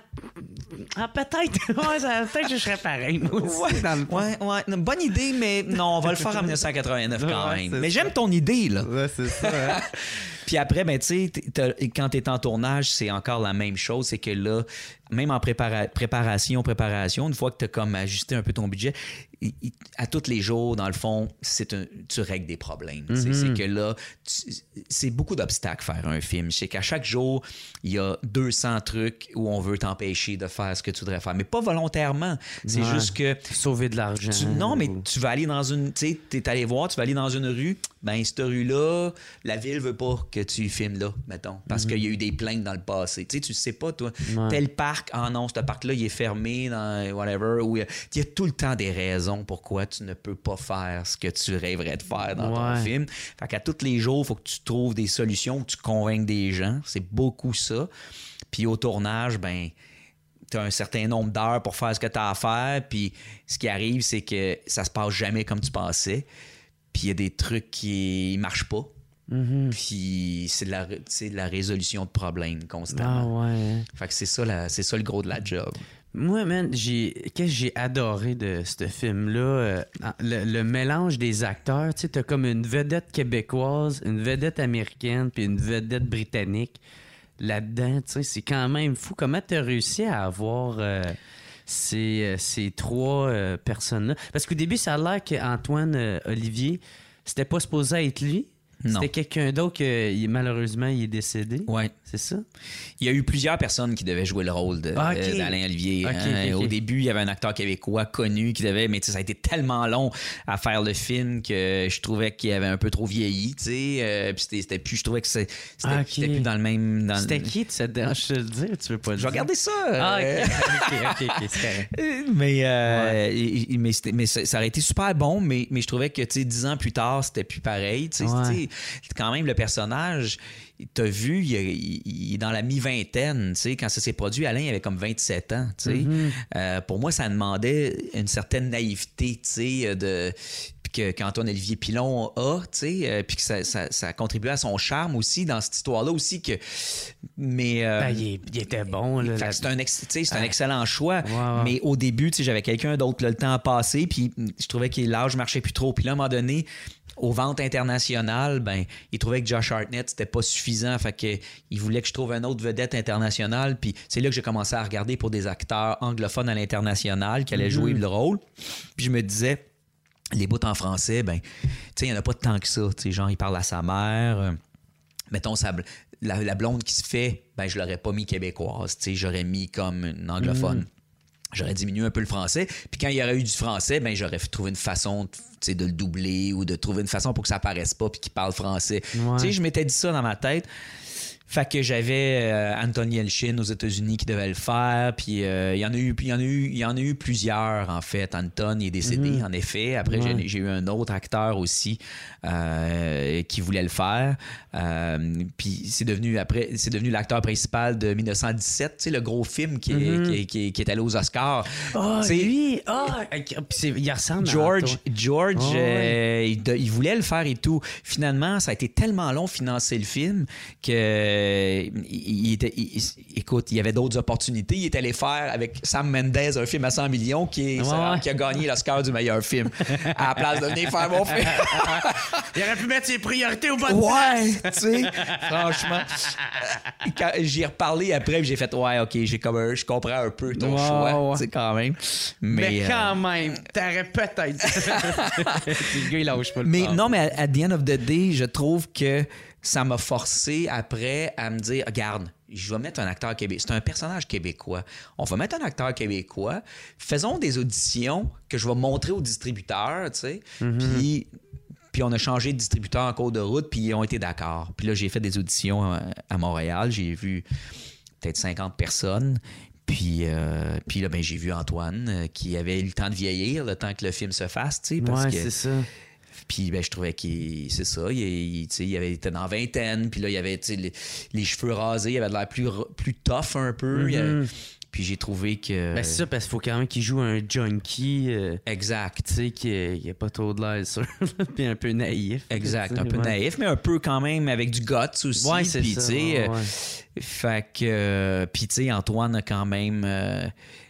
ah, peut-être. Ouais, ça, peut-être que je serais pareil, moi aussi. Ouais, dans le... ouais, ouais. Une bonne idée, mais non, on va le faire en dix-neuf cent quatre-vingt-neuf quand ouais, même. Mais ça. j'aime ton idée, là. Ouais, c'est ça. Hein? Puis après, ben, tu sais, quand t'es en tournage, c'est encore la même chose. C'est que là, même en prépara- préparation, préparation, une fois que t'as comme ajusté un peu ton budget, il, il, à tous les jours, dans le fond, c'est un, tu règles des problèmes. Mm-hmm. C'est que là, tu, c'est beaucoup d'obstacles faire un film. C'est qu'à chaque jour, il y a deux cents trucs où on veut t'empêcher de faire ce que tu voudrais faire. Mais pas volontairement. C'est ouais. juste que... Sauver de l'argent. Tu, non, mais tu vas aller dans une... Tu sais, t'es allé voir, tu vas aller dans une rue. Ben, cette rue-là, la ville veut pas que tu filmes là, mettons. Parce mm-hmm. qu'il y a eu des plaintes dans le passé. Tu sais, tu sais pas, toi. Ouais. Tel parc, ah non, ce parc-là, il est fermé dans whatever. Ou il y a tout le temps des raisons pourquoi tu ne peux pas faire ce que tu rêverais de faire dans ouais. ton film. Fait qu'à tous les jours, il faut que tu trouves des solutions, que tu convainques des gens. C'est beaucoup ça. Puis au tournage, ben... tu as un certain nombre d'heures pour faire ce que tu as à faire, puis ce qui arrive, c'est que ça se passe jamais comme tu pensais, puis il y a des trucs qui marchent pas, mm-hmm. puis c'est de, la, c'est de la résolution de problèmes constamment. Ah ouais. Fait que c'est ça, la, c'est ça le gros de la job. Moi, man, j'ai, qu'est-ce que j'ai adoré de ce film-là, euh, le, le mélange des acteurs, tu sais, t'as comme une vedette québécoise, une vedette américaine, puis une vedette britannique. Là-dedans, tu sais, c'est quand même fou. Comment tu as réussi à avoir euh, ces, ces trois euh, personnes-là? Parce qu'au début, ça a l'air qu'Antoine euh, Olivier, c'était pas supposé être lui. Non. C'était quelqu'un d'autre qui, malheureusement, il est décédé. Ouais. C'est ça? Il y a eu plusieurs personnes qui devaient jouer le rôle de, ah, okay. d'Alain Olivier. Okay, hein. okay, Au okay. début, il y avait un acteur québécois connu qui devait, mais ça a été tellement long à faire le film que je trouvais qu'il avait un peu trop vieilli. Euh, puis c'était, c'était plus, je trouvais que c'était, c'était, okay. c'était plus dans le même. Dans c'était le... qui? Ça te dérange de le dire? Tu veux pas le dire? Je vais regarder ça. Ah, ok, ok, ok, ok, c'est correct. Mais, euh, ouais. mais, mais ça, ça aurait été super bon, mais, mais je trouvais que dix ans plus tard, c'était plus pareil. Ouais. Quand même, le personnage, t'as vu, il, il, il est dans la mi-vingtaine, tu sais, quand ça s'est produit, Alain il avait comme vingt-sept ans, tu sais. Mm-hmm. Euh, pour moi, ça demandait une certaine naïveté, tu sais, de... Que, qu'Antoine Olivier Pilon a, tu sais, euh, puis que ça, ça, ça a contribué à son charme aussi dans cette histoire-là aussi que... Mais... Euh, ben, il, il était bon, là. Fait que c'est un, ex, c'est un excellent choix, wow, wow. mais au début, tu sais, j'avais quelqu'un d'autre, là, le temps a passé, puis je trouvais que l'âge marchait plus trop, puis là, à un moment donné, aux ventes internationales, ben, il trouvait que Josh Hartnett, c'était pas suffisant, fait que il voulait que je trouve une autre vedette internationale, puis c'est là que j'ai commencé à regarder pour des acteurs anglophones à l'international qui allaient mm-hmm. jouer le rôle, puis je me disais... Les bouts en français, ben, tu sais, il n'y en a pas tant que ça. Tu sais, genre, il parle à sa mère. Euh, mettons, ça, la, la blonde qui se fait, ben je l'aurais pas mis québécoise, tu sais, j'aurais mis comme une anglophone. Mm. J'aurais diminué un peu le français. Puis quand il y aurait eu du français, ben j'aurais trouvé une façon de le doubler ou de trouver une façon pour que ça apparaisse pas puis qu'il parle français. Ouais. Tu sais, je m'étais dit ça dans ma tête. Fait que j'avais euh, Anthony Elchin aux États-Unis qui devait le faire, puis euh, il y en a eu, il y en a eu, il y en a eu plusieurs en fait. Anton il est décédé mm-hmm. en effet. Après ouais. j'ai, j'ai eu un autre acteur aussi euh, qui voulait le faire. Euh, puis c'est devenu après, c'est devenu l'acteur principal de dix-neuf cent dix-sept, tu sais le gros film qui est, mm-hmm. qui, est, qui, est, qui est allé aux Oscars. Oh t'sais, lui, oh, il ressemble George, à George, oh, euh, ouais. il, il voulait le faire et tout. Finalement, ça a été tellement long de financer le film que Euh, il, il était, il, écoute, il y avait d'autres opportunités. Il est allé faire avec Sam Mendes un film à cent millions qui, est, ouais, ça, ouais. qui a gagné l'Oscar du meilleur film à la place de venir faire mon film. Il aurait pu mettre ses priorités au bon Ouais, tu sais, franchement. Quand j'y ai reparlé après, j'ai fait ouais, ok, j'ai comme un, je comprends un peu ton ouais, choix, tu sais, quand même. Mais, mais quand euh... même, t'aurais peut-être. Le gars, il lâche pas le Mais non, mais à, à the end of the day, je trouve que ça m'a forcé après à me dire, regarde, je vais mettre un acteur québécois. C'est un personnage québécois. On va mettre un acteur québécois. Faisons des auditions que je vais montrer aux distributeurs, tu sais. Mm-hmm. Puis, puis on a changé de distributeur en cours de route, puis ils ont été d'accord. Puis là, j'ai fait des auditions à, à Montréal. J'ai vu peut-être cinquante personnes. Puis, euh, puis là, ben, j'ai vu Antoine euh, qui avait eu le temps de vieillir, le temps que le film se fasse, tu sais. Parce ouais, que, c'est ça. Puis ben, je trouvais qu'il c'est ça, il, il, il avait été dans vingtaine, puis là, il avait les, les cheveux rasés, il avait de l'air plus, plus tough un peu. Mm-hmm. avait, puis j'ai trouvé que... Ben c'est ça, parce qu'il faut quand même qu'il joue un junkie. Euh, exact. Tu sais, qu'il n'a pas trop de l'air sûr, puis un peu naïf. Exact, un peu ouais. naïf, mais un peu quand même avec du guts aussi. Ouais, c'est pis, ça. Ouais, ouais. Fait que... Euh, puis tu sais, Antoine a quand même... Euh,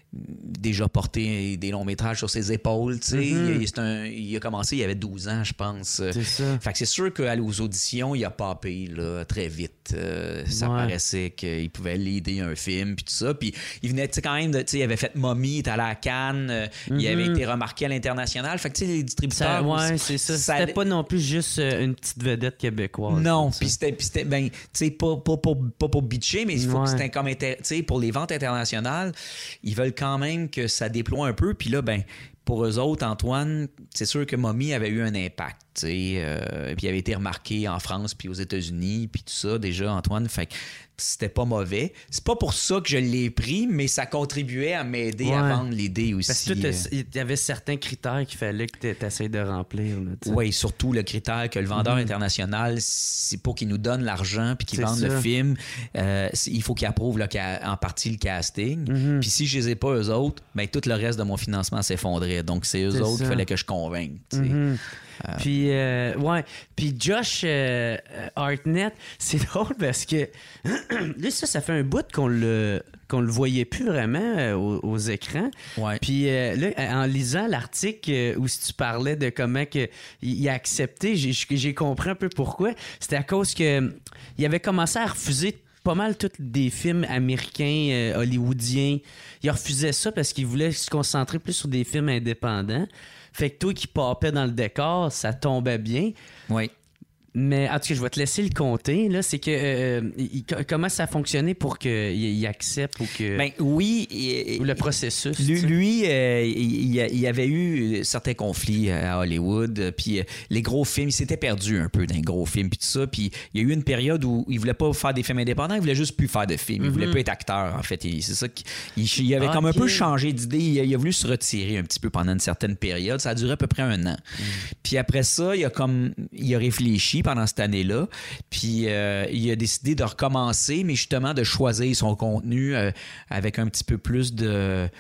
déjà porté des longs métrages sur ses épaules, tu sais. Mm-hmm. il, un, il a commencé, il avait douze ans, je pense. C'est ça. Fait que c'est sûr qu'aller aux auditions, il a popé là, très vite. Euh, ça ouais. paraissait qu'il pouvait leader un film, puis tout ça. Puis il venait, tu sais, quand même, de, tu sais, il avait fait Mommy, il était allé à Cannes, euh, mm-hmm. il avait été remarqué à l'international. Fait que, tu sais, les distributeurs... Ça, ouais, c'est ça. ça. C'était pas non plus juste une petite vedette québécoise. Non, puis c'était, puis c'était, ben, tu sais, pas, pas, pas, pas pour bitcher, mais il faut ouais. que c'était comme, tu sais, pour les ventes internationales, ils veulent quand même que ça déploie un peu. Puis là, ben, pour eux autres, Antoine, c'est sûr que Mommy avait eu un impact. Euh, puis il avait été remarqué en France puis aux États-Unis puis tout ça déjà, Antoine. Fait que c'était pas mauvais. C'est pas pour ça que je l'ai pris, mais ça contribuait à m'aider ouais. à vendre l'idée aussi. Parce que il y avait certains critères qu'il fallait que tu essaies de remplir. Oui, surtout le critère que le vendeur mm-hmm. international, c'est pour qu'il nous donne l'argent puis qu'il c'est vende ça. Le film. Euh, il faut qu'il approuve là, en partie le casting. Mm-hmm. Puis si je les ai pas eux autres, ben tout le reste de mon financement s'effondrait. Donc c'est eux c'est autres qu'il fallait que je convainque. Mm-hmm. Euh... Puis, euh, ouais. Puis Josh euh, Hartnett, c'est drôle parce que là, ça, ça fait un bout qu'on le, qu'on le voyait plus vraiment euh, aux, aux écrans. Ouais. Puis euh, là, en lisant l'article euh, où tu parlais de comment que, il a accepté, j'ai, j'ai compris un peu pourquoi. C'était à cause que il avait commencé à refuser pas mal tous des films américains, euh, hollywoodiens. Il refusait ça parce qu'il voulait se concentrer plus sur des films indépendants. Fait que toi qui papais dans le décor, ça tombait bien. Oui. Mais en tout cas, je vais te laisser le compter. Là, c'est que euh, il, comment ça a fonctionné pour qu'il il accepte ou que. Ben oui. Il, ou le processus. Lui, lui euh, il, il avait eu certains conflits à Hollywood. Puis euh, les gros films, il s'était perdu un peu dans les gros films puis tout ça. Puis il y a eu une période où il voulait pas faire des films indépendants, il voulait juste plus faire de films. Il mm-hmm. voulait plus être acteur, en fait. Et c'est ça qu'il il avait ah, comme okay. un peu changé d'idée. Il, il a voulu se retirer un petit peu pendant une certaine période. Ça a duré à peu près un an. Mm. Puis après ça, il a comme il a réfléchi pendant cette année-là. Puis euh, il a décidé de recommencer, mais justement de choisir son contenu euh, avec un petit peu plus de...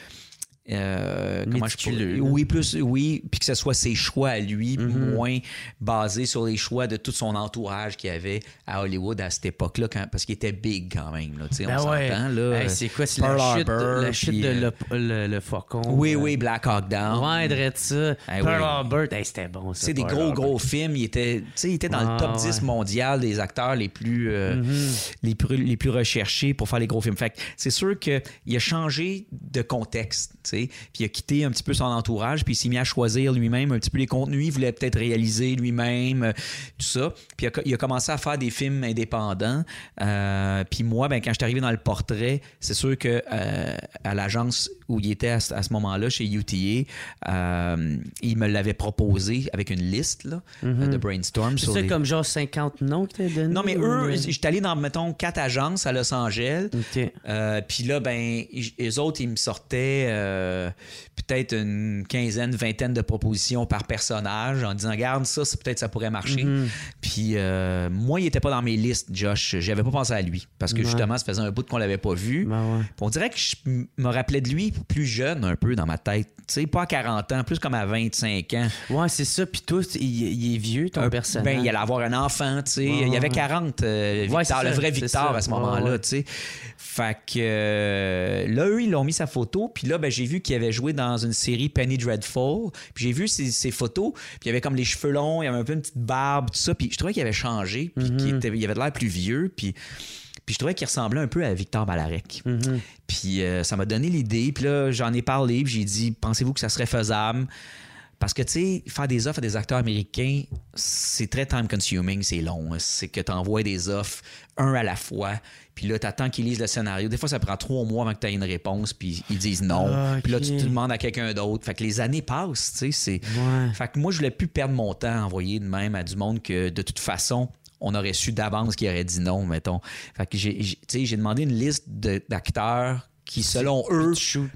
Euh, comment je peux... Oui, plus, oui, puis que ce soit ses choix à lui, mm-hmm. moins basé sur les choix de tout son entourage qu'il y avait à Hollywood à cette époque-là, quand, parce qu'il était big quand même. Là, ben on ouais. s'entend. Là, hey, c'est quoi? C'est Pearl la chute, Harbor, la chute puis, de le, le, le faucon. Oui, euh... oui, Black Hawk Down. Ouais, de ça. Hey, Pearl oui. Harbor, hey, c'était bon. C'est des gros, Harbor. gros films. Il était, il était dans ah, le top ouais. dix mondial des acteurs les plus, euh, mm-hmm. les plus, les plus recherchés pour faire les gros films. Fait que c'est sûr qu'il a changé de contexte. Puis il a quitté un petit peu son entourage, puis il s'est mis à choisir lui-même un petit peu les contenus. Il voulait peut-être réaliser lui-même, euh, tout ça. Puis il a, il a commencé à faire des films indépendants. Euh, puis moi, ben, quand je suis arrivé dans le portrait, c'est sûr que euh, à l'agence où il était à, à ce moment-là, chez U T A, euh, il me l'avait proposé avec une liste là, mm-hmm. de brainstorm. C'est ça les... comme genre cinquante noms que t'as donné? Non, mais eux, j'étais allé dans, mettons, quatre agences à Los Angeles. Okay. Euh, puis là, ben, eux autres, ils me sortaient euh, peut-être une quinzaine, vingtaine de propositions par personnage en disant, regarde, ça, ça peut-être ça pourrait marcher. Mm-hmm. Puis euh, moi, il n'était pas dans mes listes, Josh. J'avais pas pensé à lui parce que ouais. justement, ça faisait un bout qu'on l'avait pas vu. Ben ouais. On dirait que je me rappelais de lui plus jeune un peu dans ma tête. Tu sais, pas à quarante ans, plus comme à vingt-cinq ans. Ouais, c'est ça. Puis toi, il, il est vieux, ton un, personnage. Ben, il allait avoir un enfant, tu sais. Ouais, il y avait quarante, euh, Victor, ouais, le ça, vrai Victor à ce moment-là, ouais, ouais. tu sais. Fait que euh, là, eux, ils l'ont mis sa photo. Puis là, ben, j'ai vu qu'il avait joué dans une série Penny Dreadful. Puis j'ai vu ses, ses photos. Puis il avait comme les cheveux longs, il avait un peu une petite barbe, tout ça. Puis je trouvais qu'il avait changé. Puis mm-hmm. qu'il était, il avait l'air plus vieux. Puis... Puis je trouvais qu'il ressemblait un peu à Victor Malarek. Mm-hmm. Puis euh, ça m'a donné l'idée. Puis là, j'en ai parlé. Puis j'ai dit, pensez-vous que ça serait faisable? Parce que, tu sais, faire des offres à des acteurs américains, c'est très time-consuming, c'est long. C'est que tu envoies des offres, un à la fois. Puis là, tu attends qu'ils lisent le scénario. Des fois, ça prend trois mois avant que tu aies une réponse. Puis ils disent non. Okay. Puis là, tu te demandes à quelqu'un d'autre. Fait que les années passent, tu sais. C'est... Ouais. Fait que moi, je voulais plus perdre mon temps à envoyer de même à du monde que, de toute façon... on aurait su d'avance qu'il aurait dit non, mettons. Fait que j'ai, j'ai, j'ai demandé une liste de, d'acteurs qui, selon eux,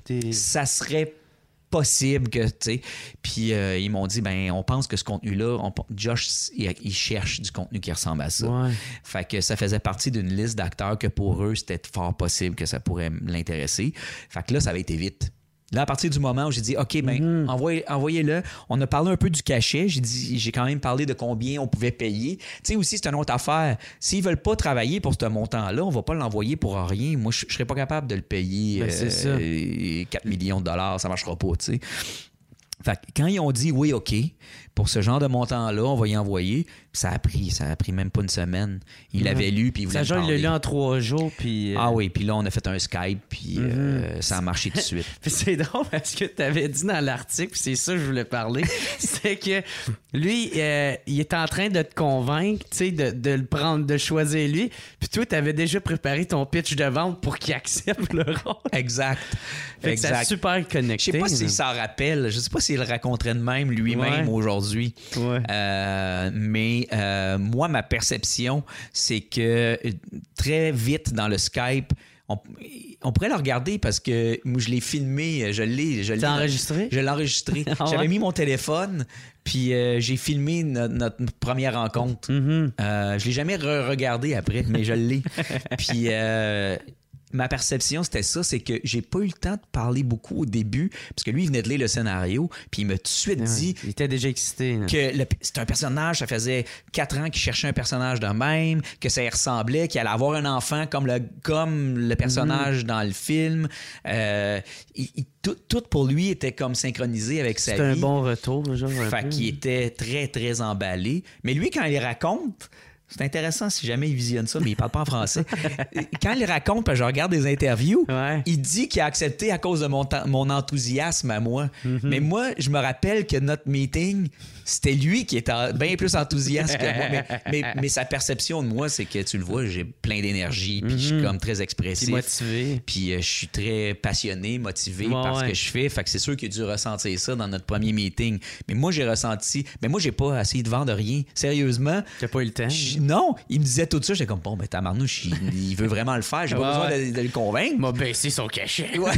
ça serait possible que, tu sais. Puis euh, ils m'ont dit, ben, on pense que ce contenu-là, on, Josh, il, il cherche du contenu qui ressemble à ça. Ouais. Fait que ça faisait partie d'une liste d'acteurs que pour eux, c'était fort possible que ça pourrait l'intéresser. Fait que là, ça avait été vite. Là, à partir du moment où j'ai dit, OK, ben, mm-hmm. envoyez, envoyez-le. On a parlé un peu du cachet. J'ai dit, j'ai quand même parlé de combien on pouvait payer. Tu sais, aussi, c'est une autre affaire. S'ils veulent pas travailler pour ce montant-là, on va pas l'envoyer pour rien. Moi, je, je serais pas capable de le payer ben, c'est euh, ça. quatre millions de dollars. Ça marchera pas, tu sais. Fait que quand ils ont dit oui, OK, pour ce genre de montant-là, on va y envoyer, ça a pris, ça a pris même pas une semaine. Il l'avait mmh. lu, puis il voulait ça, me parler. Il l'a lu en trois jours, puis... Euh... Ah oui, puis là, on a fait un Skype, puis mmh. euh, ça a marché tout de suite. Puis c'est drôle, parce que tu avais dit dans l'article, puis c'est ça que je voulais parler, c'est que lui, euh, il est en train de te convaincre, tu sais, de, de le prendre, de choisir lui, puis toi, tu avais déjà préparé ton pitch de vente pour qu'il accepte le rôle. Exact. Fait exact. que ça a super connecté. Je sais pas s'il s'en rappelle, je sais pas s'il le raconterait de même lui-même ouais. aujourd'hui. Ouais. Euh, mais euh, moi, ma perception, c'est que très vite dans le Skype, on, on pourrait le regarder parce que moi, je l'ai filmé, je l'ai... Je l'ai enregistré? Je l'ai enregistré. Ah ouais? J'avais mis mon téléphone, puis euh, j'ai filmé notre, notre première rencontre. Mm-hmm. Euh, je l'ai jamais re-regardé après, mais je l'ai. Puis... Euh, ma perception, c'était ça, c'est que j'ai pas eu le temps de parler beaucoup au début, parce que lui, il venait de lire le scénario, puis il m'a tout de suite ouais, dit... Il était déjà excité. Là. Que le, c'est un personnage, ça faisait quatre ans qu'il cherchait un personnage de même, que ça y ressemblait, qu'il allait avoir un enfant comme le, comme le personnage mm-hmm. dans le film. Euh, il, il, tout, tout pour lui était comme synchronisé avec sa C'était vie. C'était un bon retour, genre. Fait qu'il était très, très emballé. Mais lui, quand il raconte... C'est intéressant si jamais il visionne ça, mais il parle pas en français. Quand il raconte, parce que je regarde des interviews, ouais. il dit qu'il a accepté à cause de mon, mon enthousiasme à moi. Mm-hmm. Mais moi, je me rappelle que notre meeting, c'était lui qui était bien plus enthousiaste que moi. Mais, mais, mais sa perception de moi, c'est que tu le vois, j'ai plein d'énergie, puis mm-hmm. je suis comme très expressif. Puis motivé. Puis euh, je suis très passionné, motivé ouais, par ce ouais. que je fais. Fait que c'est sûr qu'il a dû ressentir ça dans notre premier meeting. Mais moi, j'ai ressenti... Mais moi, j'ai pas essayé de vendre rien. Sérieusement. T'as pas eu le temps? Non, il me disait tout ça. J'étais comme, bon, ben, tabarnouche, il, il veut vraiment le faire. J'ai pas ouais, besoin de, de le convaincre. M'a baissé son cachet. Ouais,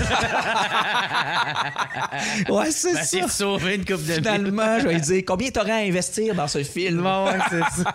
ouais c'est ben, ça. C'est sauver une coupe de Finalement, je vais lui dire, combien t'aurais à investir dans ce film? Ouais, ouais, c'est ça.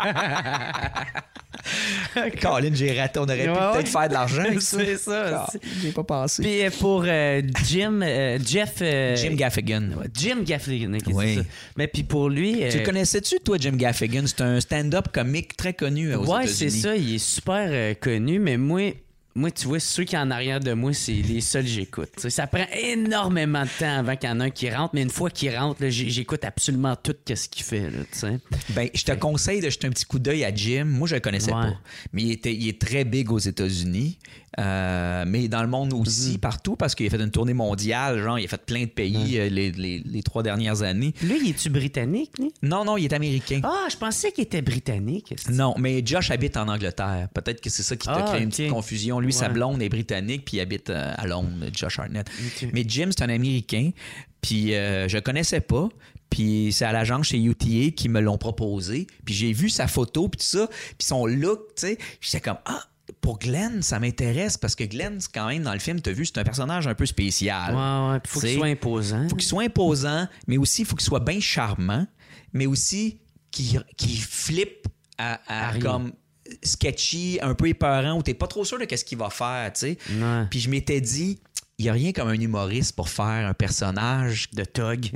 Colin, j'ai raté. On aurait pu ouais, peut-être faire de l'argent avec ça. C'est ça. C'est... J'ai pas pensé. Puis pour euh, Jim, euh, Jeff... Euh, Jim Gaffigan. Jim Gaffigan, okay, oui. c'est ça. Mais puis pour lui... Tu euh, le connaissais-tu, toi, Jim Gaffigan? C'est un stand-up comique très connu aux ouais, États-Unis. Ouais, c'est ça. Il est super euh, connu, mais moi... moi, tu vois, ceux qui en arrière de moi, c'est les seuls que j'écoute. T'sais, ça prend énormément de temps avant qu'il y en ait un qui rentre, mais une fois qu'il rentre, là, j'écoute absolument tout ce qu'il fait. Là, t'sais. Ben, je te conseille de jeter un petit coup d'œil à Jim. Moi, je le connaissais ouais. pas, mais il, était, il est très big aux États-Unis, euh, mais dans le monde aussi, mm-hmm. partout, parce qu'il a fait une tournée mondiale, genre, il a fait plein de pays ouais. euh, les, les, les trois dernières années. Lui, il est-tu britannique, lui? Non, non, il est américain. Ah, je pensais qu'il était britannique. Non, mais Josh habite en Angleterre. Peut-être que c'est ça qui t'a ah, créé okay. une petite confusion. Lui, ouais. sa blonde est britannique, puis il habite euh, à Londres, Josh Hartnett. Okay. Mais Jim, c'est un Américain, puis euh, je le connaissais pas. Puis c'est à l'agence chez U T A qui me l'ont proposé. Puis j'ai vu sa photo, puis tout ça, puis son look, tu sais. J'étais comme, ah, pour Glenn, ça m'intéresse, parce que Glenn, c'est quand même, dans le film, t'as vu, c'est un personnage un peu spécial. Ouais, ouais, puis faut qu'il soit imposant. Faut qu'il soit imposant, mais aussi, il faut qu'il soit bien charmant, mais aussi qu'il, qu'il flippe à, à comme... sketchy, un peu épeurant, où t'es pas trop sûr de qu'est-ce qu'il va faire, tu sais. Ouais. Puis je m'étais dit, il y a rien comme un humoriste pour faire un personnage de thug.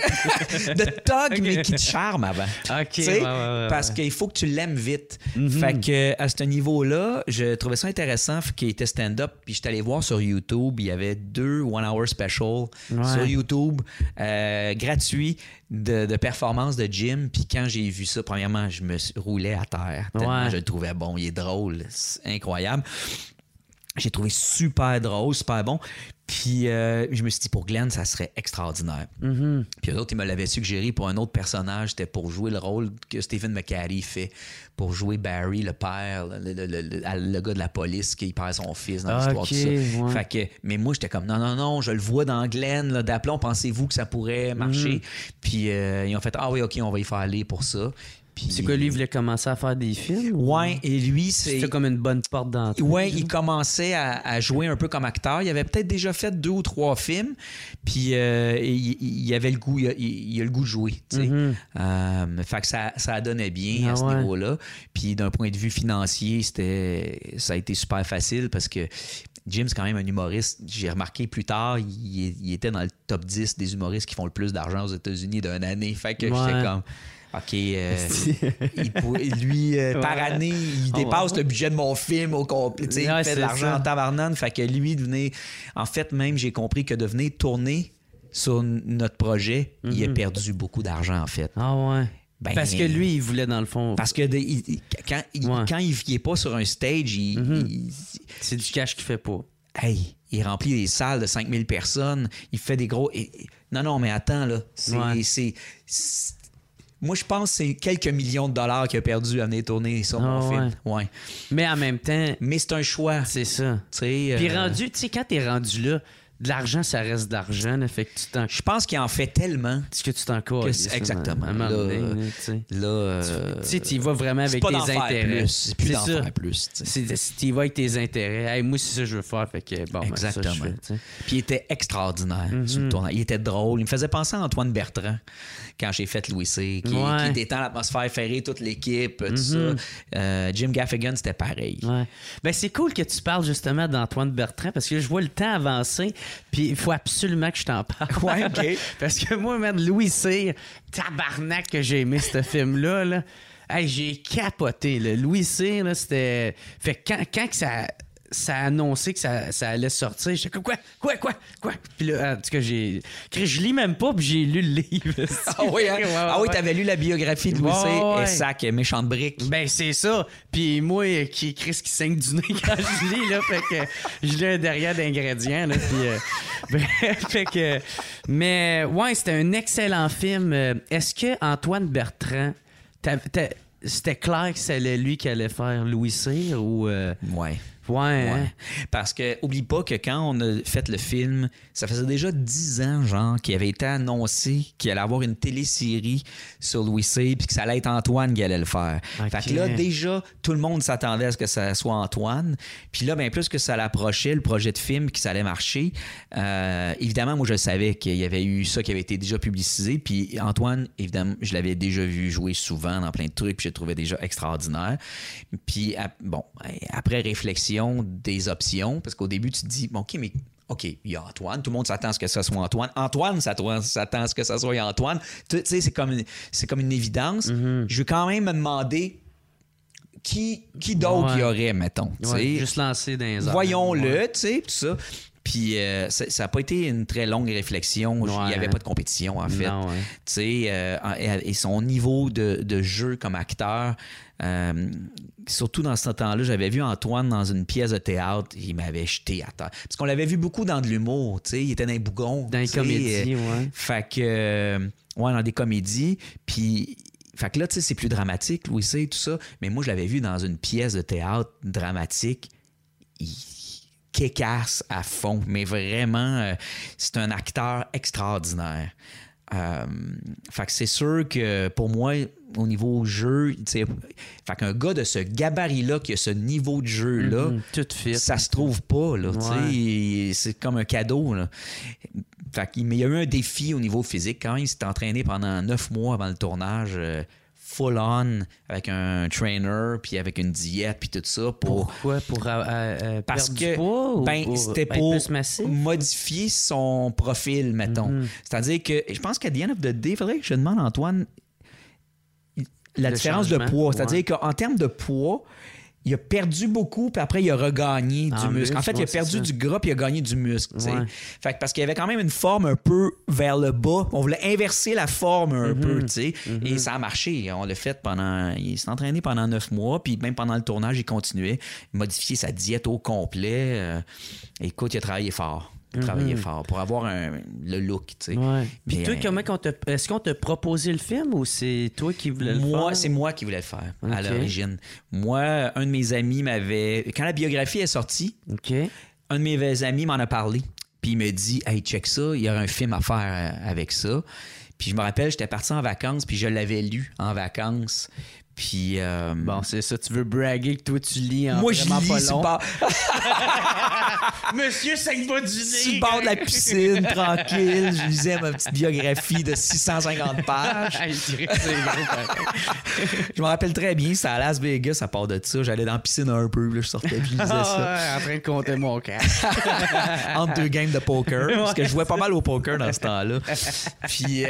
de thug, okay. mais qui te charme avant. OK. Ouais, ouais, ouais, parce ouais. qu'il faut que tu l'aimes vite. Mm-hmm. Fait que à ce niveau-là, je trouvais ça intéressant qu'il était stand-up. Puis je suis allé voir sur YouTube, il y avait deux One Hour Special ouais. sur YouTube, euh, gratuits, de, de performance de Jim. Puis quand j'ai vu ça, premièrement, je me roulais à terre. Tellement ouais. je le trouvais bon. Il est drôle. C'est incroyable. J'ai trouvé super drôle, super bon. Puis euh, je me suis dit, pour Glenn, ça serait extraordinaire. Mm-hmm. Puis eux autres, ils me l'avaient suggéré pour un autre personnage. C'était pour jouer le rôle que Stephen McCarty fait, pour jouer Barry, le père, le, le, le, le, le gars de la police qui perd son fils dans l'histoire okay, de ça. Ouais. Fait que, mais moi, j'étais comme, non, non, non, je le vois dans Glenn, là, d'aplomb, pensez-vous que ça pourrait marcher? Mm-hmm. Puis euh, ils ont fait, ah oui, OK, on va y faire aller pour ça. Puis... C'est quoi, lui, il voulait commencer à faire des films? Ouais, ou... et lui, c'est... C'était comme une bonne porte d'entrée. Ouais, il commençait à, à jouer un peu comme acteur. Il avait peut-être déjà fait deux ou trois films, puis euh, il, il avait le goût, il, il a le goût de jouer, tu sais. Mm-hmm. Euh, fait que ça, ça donnait bien ah, à ce ouais. niveau-là. Puis d'un point de vue financier, c'était, ça a été super facile parce que Jim, c'est quand même un humoriste. J'ai remarqué plus tard, il, il était dans le top dix des humoristes qui font le plus d'argent aux États-Unis d'une année. Fait que ouais. j'étais comme... OK, euh, il pour, lui, euh, ouais. par année, il dépasse oh, ouais. le budget de mon film au complet. Ouais, il fait de l'argent ça. En tabarnane. Fait que lui, de venir... En fait, même, j'ai compris que de venir tourner sur notre projet, mm-hmm. il a perdu beaucoup d'argent, en fait. Ah ouais? Ben, parce que lui, il voulait, dans le fond... Parce que de, il, quand, il, ouais. quand il n'est pas sur un stage, il, mm-hmm. il, c'est du cash qu'il fait pas. Hey, il remplit des salles de cinq mille personnes. Il fait des gros... Et, non, non, mais attends, là. C'est... Ouais. c'est, c'est Moi, je pense que c'est quelques millions de dollars qu'il a perdu à venir tourner sur mon oh, film. Ouais. Ouais. Mais en même temps... Mais c'est un choix. C'est ça. Puis euh... rendu, tu sais, quand t'es rendu là, de l'argent, ça reste de l'argent. Là, fait que tu t'en... Je pense qu'il en fait tellement. Est-ce que tu t'en colles? Exactement. À un là, donné, là, euh... tu sais, tu y vas vraiment avec tes intérêts. Plus. C'est plus c'est d'en ça. faire plus. C'est, tu y vas avec tes intérêts. Hey, moi, c'est ça que je veux faire. Fait que, bon, exactement. Ben, ça, je fais, puis il était extraordinaire mm-hmm. sur le tournage. Il était drôle. Il me faisait penser à Antoine Bertrand quand j'ai fait Louis C. Qui, ouais. qui détend l'atmosphère, ferrée, toute l'équipe, tout mm-hmm. ça. Euh, Jim Gaffigan, c'était pareil. Ouais. Ben, c'est cool que tu parles justement d'Antoine Bertrand parce que je vois le temps avancer. Puis il faut absolument que je t'en parle. Ouais, OK. Parce que moi, même Louis Cyr, tabarnak que j'ai aimé ce film-là. Là. Hey, j'ai capoté. Là. Louis Cyr, là, c'était... Fait que quand, quand que ça... ça a annoncé que ça, ça allait sortir. J'étais comme, quoi, quoi, quoi, quoi? Puis là, en tout cas, j'ai... Je lis même pas, puis j'ai lu le livre. Ah oui, hein? ouais, ouais, ah oui, t'avais lu la biographie de Louis C. Ouais, ouais. Et sac, méchante brique. Ben, c'est ça. Puis moi, qui Chris qui saigne du nez quand je lis, là, fait que je lis un derrière d'ingrédients, là, puis... Euh, bref, fait que... Mais, ouais, c'était un excellent film. Est-ce que Antoine Bertrand... T'as, t'as, c'était clair que c'était lui qui allait faire Louis Cyr ou... Euh... Ouais. Ouais, ouais. Hein? Parce que, oublie pas que quand on a fait le film, ça faisait déjà dix ans, genre, qu'il avait été annoncé qu'il allait avoir une télésérie sur Louis C. puis que ça allait être Antoine qui allait le faire. Okay. Fait que là, déjà, tout le monde s'attendait à ce que ça soit Antoine. Puis là, bien plus que ça l'approchait, le projet de film, que ça allait marcher, euh, évidemment, moi, je savais qu'il y avait eu ça qui avait été déjà publicisé. Puis Antoine, évidemment, je l'avais déjà vu jouer souvent dans plein de trucs, puis je le trouvais déjà extraordinaire. Puis, bon, après réflexion, des options, parce qu'au début, tu te dis, bon, OK, mais OK, il y a Antoine, tout le monde s'attend à ce que ça soit Antoine. Antoine s'attend à ce que ça soit Antoine. Tu sais, c'est comme une, c'est comme une évidence. Mm-hmm. Je veux quand même me demander qui, qui d'autre ouais. y aurait, mettons? Ouais, juste lancé dans les airs. Voyons-le, ouais. tu sais, tout ça. Puis euh, ça n'a pas été une très longue réflexion. Ouais. Il n'y avait pas de compétition, en fait. Non, ouais. Tu sais, euh, et son niveau de, de jeu comme acteur, euh, surtout dans ce temps-là, j'avais vu Antoine dans une pièce de théâtre, il m'avait jeté à terre. Parce qu'on l'avait vu beaucoup dans de l'humour, tu sais, il était dans les bougons. Dans les comédies, euh, ouais. Fait que, euh, ouais, dans des comédies. Puis, fait que là, tu sais, c'est plus dramatique, Louis C, tout ça. Mais moi, je l'avais vu dans une pièce de théâtre dramatique. Il... Kécasse à fond, mais vraiment, euh, c'est un acteur extraordinaire. Euh, fait que c'est sûr que pour moi, au niveau jeu, fait qu'un gars de ce gabarit-là, qui a ce niveau de jeu-là, mm-hmm, tout fit. Ça se trouve pas. Là, ouais. C'est comme un cadeau. Là. Fait qu'il y a eu un défi au niveau physique. Quand même, il s'est entraîné pendant neuf mois avant le tournage. Euh, full on avec un trainer puis avec une diète puis tout ça pour pourquoi pour euh, euh, parce perdre que du poids, ben pour, c'était pour plus modifier son profil mettons. Mm-hmm. C'est-à-dire que je pense qu'à the end of the day, il faudrait que je demande à Antoine la le différence changement, de poids, c'est-à-dire ouais. qu'en termes de poids, il a perdu beaucoup, puis après, il a regagné en du muscle. muscle. En fait, ouais, il a perdu ça. du gras, puis il a gagné du muscle. Ouais. Fait que parce qu'il y avait quand même une forme un peu vers le bas. On voulait inverser la forme un mm-hmm. peu, tu sais. Mm-hmm. Et ça a marché. On l'a fait pendant... Il s'est entraîné pendant neuf mois, puis même pendant le tournage, il continuait. Modifier sa diète au complet. Euh, écoute, il a travaillé fort. Il a travaillé mm-hmm. fort pour avoir un, le look, tu sais. Ouais. Puis Mais, toi, euh, comment qu'on te, est-ce qu'on t'a proposé le film ou c'est toi qui voulais le moi, faire? C'est moi qui voulais le faire, okay. à l'origine. Moi, un de mes amis m'avait... Quand la biographie est sortie, okay. un de mes amis m'en a parlé. Puis il me dit « Hey, check ça, il y aurait un film à faire avec ça. » Puis je me rappelle, j'étais parti en vacances, puis je l'avais lu en vacances. Puis... Euh... Bon, c'est ça, tu veux braguer que toi, tu lis en moi, vraiment je lis pas long. Pas... Monsieur, ça y va du nez! Sur le bord de la piscine, tranquille, je lisais ma petite biographie de six cent cinquante pages. Je me rappelle très bien, c'est à Las Vegas, à part de ça. J'allais dans la piscine un peu, là, je sortais, puis je lisais ça. Ouais, en train de compter mon cash. Entre deux games de poker, parce que je jouais pas mal au poker dans ce temps-là. Puis,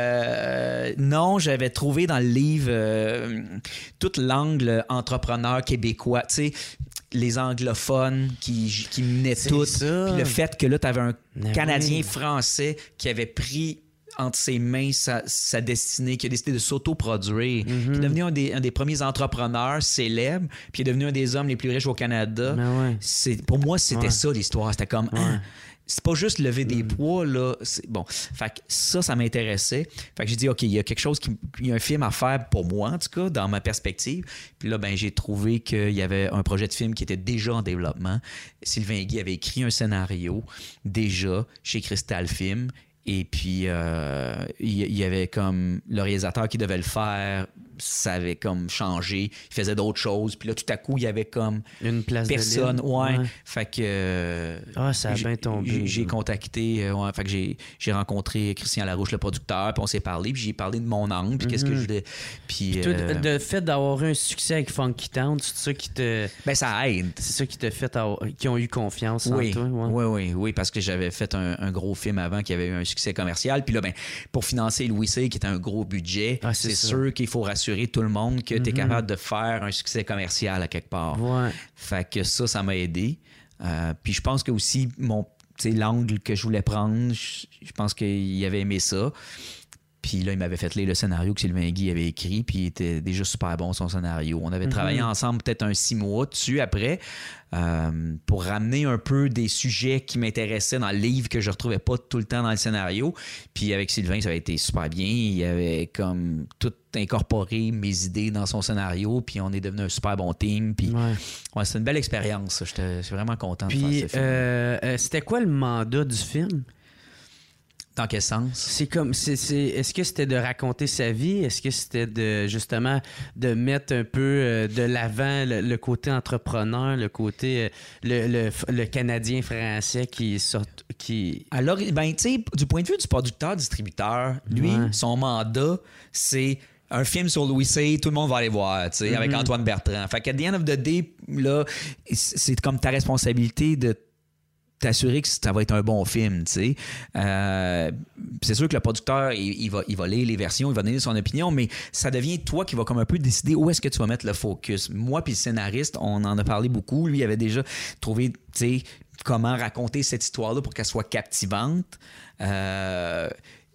euh, non, j'avais trouvé dans le livre euh, tout l'angle entrepreneur québécois, tu sais, les anglophones qui, qui menaient tout. Puis le fait que là, tu avais un Mais Canadien oui. français qui avait pris entre ses mains sa, sa destinée, qui a décidé de s'autoproduire, mm-hmm. qui est devenu un des, un des premiers entrepreneurs célèbres, puis est devenu un des hommes les plus riches au Canada. Ouais. C'est, pour moi, c'était ouais. ça l'histoire. C'était comme... Ouais. Hein, c'est pas juste lever des mm. poids, là. C'est, bon, fait que ça, ça m'intéressait. Fait que j'ai dit, OK, il y a quelque chose, qui, il y a un film à faire pour moi, en tout cas, dans ma perspective. Puis là, ben, j'ai trouvé qu'il y avait un projet de film qui était déjà en développement. Sylvain Guy avait écrit un scénario déjà chez Crystal Film. Et puis, euh, il y avait comme le réalisateur qui devait le faire, ça avait comme changé. Il faisait d'autres choses. Puis là, tout à coup, il y avait comme une place personne. De ouais. ouais. Fait que. Ah, ça a bien tombé. J'ai, j'ai contacté. Ouais, fait que j'ai, j'ai rencontré Christian Larouche, le producteur. Puis on s'est parlé. Puis j'ai parlé de mon angle. Puis mm-hmm. qu'est-ce que je voulais. Puis. puis toi, euh, le fait d'avoir eu un succès avec Funky Town, c'est ça qui te. Ben, ça aide. C'est ça qui t'a fait. Avoir... qui ont eu confiance oui. en toi. Ouais. Oui, oui, oui. Parce que j'avais fait un, un gros film avant qui avait eu un succès commercial. Puis là, ben, pour financer Louis C, qui est un gros budget, ah, c'est, c'est sûr qu'il faut rassurer tout le monde que mm-hmm. tu es capable de faire un succès commercial à quelque part. Ouais. Fait que ça, ça m'a aidé. Euh, puis je pense que aussi, mon, l'angle que je voulais prendre, je, je pense qu'il avait aimé ça. Puis là, il m'avait fait lire le scénario que Sylvain Guy avait écrit, puis il était déjà super bon, son scénario. On avait mm-hmm. travaillé ensemble peut-être un six mois dessus après euh, pour ramener un peu des sujets qui m'intéressaient dans le livre que je ne retrouvais pas tout le temps dans le scénario. Puis avec Sylvain, ça avait été super bien. Il avait comme tout incorporé mes idées dans son scénario, puis on est devenu un super bon team. Puis ouais. Ouais, c'est une belle expérience. J'étais, je suis vraiment content puis, de faire ce film. Euh, euh, c'était quoi le mandat du film? Dans quel sens? C'est comme, c'est, c'est, est-ce que c'était de raconter sa vie? Est-ce que c'était de, justement, de mettre un peu euh, de l'avant le, le côté entrepreneur, le côté, euh, le, le, le Canadien français qui sort, qui... Alors, ben, tu sais, du point de vue du producteur-distributeur, lui, ouais. son mandat, c'est un film sur Louis C, tout le monde va aller voir, tu sais, mm-hmm. avec Antoine Bertrand. Fait qu'à the end of the day, là, c'est comme ta responsabilité de t'assurer que ça va être un bon film, tu sais. Euh, c'est sûr que le producteur, il, il, va, il va lire les versions, il va donner son opinion, mais ça devient toi qui va comme un peu décider où est-ce que tu vas mettre le focus. Moi puis le scénariste, on en a parlé beaucoup. Lui, il avait déjà trouvé, tu sais, comment raconter cette histoire-là pour qu'elle soit captivante. Euh,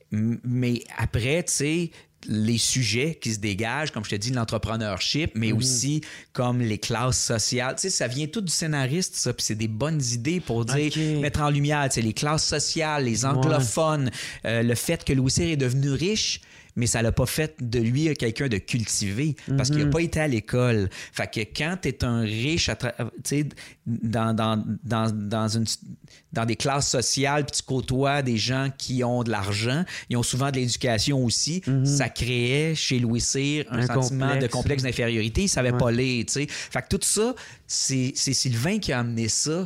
mais après, tu sais, les sujets qui se dégagent, comme je te dis, l'entrepreneurship, mais mmh. aussi comme les classes sociales. Tu sais, ça vient tout du scénariste, ça, puis c'est des bonnes idées pour dire, okay. mettre en lumière, tu sais, les classes sociales, les anglophones, ouais. euh, le fait que Louis Cyr est devenu riche, mais ça l'a pas fait de lui quelqu'un de cultivé parce mm-hmm. qu'il n'a pas été à l'école. Fait que quand tu es un riche à tra- dans, dans, dans, dans, une, dans des classes sociales puis tu côtoies des gens qui ont de l'argent, ils ont souvent de l'éducation aussi, mm-hmm. ça créait chez Louis Cyr un, un sentiment complexe. de complexe d'infériorité. Il ne savait ouais. pas lire. T'sais. Fait que tout ça, c'est, c'est Sylvain qui a amené ça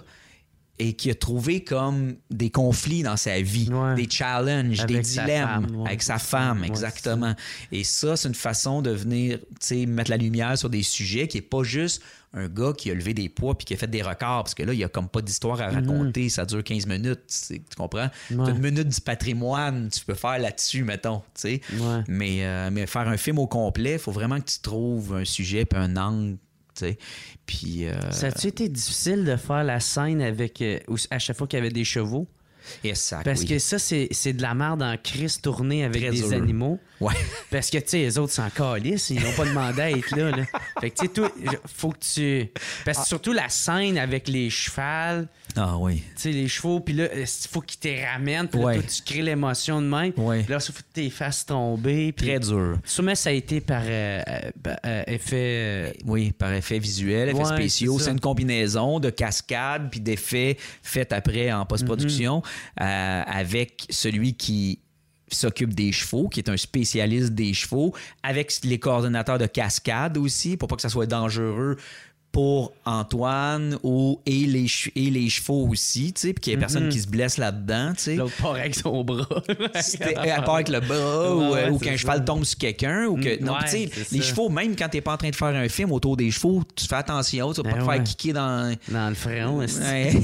et qui a trouvé comme des conflits dans sa vie, ouais. des challenges, avec des dilemmes femme, ouais. avec sa femme, ouais, exactement. Ça. Et ça, c'est une façon de venir mettre la lumière sur des sujets qui n'est pas juste un gars qui a levé des poids puis qui a fait des records, parce que là, il n'y a comme pas d'histoire à raconter, mm-hmm. ça dure quinze minutes, tu comprends? Ouais. Tu as une minute du patrimoine, tu peux faire là-dessus, mettons, tu sais. Ouais. Mais, euh, mais faire un film au complet, il faut vraiment que tu trouves un sujet puis un angle. Puis, euh... ça a-tu été difficile de faire la scène avec euh, à chaque fois qu'il y avait des chevaux? Exact, Parce oui. que ça, c'est, c'est de la merde en crise tournée avec Très des dur. animaux. Ouais. Parce que, tu sais, les autres s'en calissent, ils n'ont pas demandé à être là. là. Fait que, tu sais, tout, faut que tu... Parce que ah. surtout la scène avec les chevals. Ah oui. Tu sais, les chevaux, puis là, il faut qu'ils te ramènent, puis ouais. là, toi, tu crées l'émotion de même. Ouais. Puis là, il faut que tu les fasses tomber. Puis... Très dur. Sûrement, ça a été par euh, euh, effet... Euh... Oui, par effet visuel, effets ouais, spéciaux. C'est, c'est une combinaison de cascades puis d'effets faits après en post-production mm-hmm. euh, avec celui qui s'occupe des chevaux, qui est un spécialiste des chevaux, avec les coordonnateurs de cascade aussi, pour pas que ça soit dangereux pour Antoine ou, et, les, et les chevaux aussi, tu sais, puis qu'il y ait personne mm-hmm. qui se blesse là-dedans, tu sais. L'autre part avec son bras. À part avec le bras, ouais, ou, ouais, ou qu'un ça. cheval tombe sur quelqu'un, ou que... Mm, non, ouais, tu sais, les ça. chevaux, même quand t'es pas en train de faire un film autour des chevaux, tu fais attention, tu vas pas ben te ouais. faire kicker dans... Dans le front, ouais,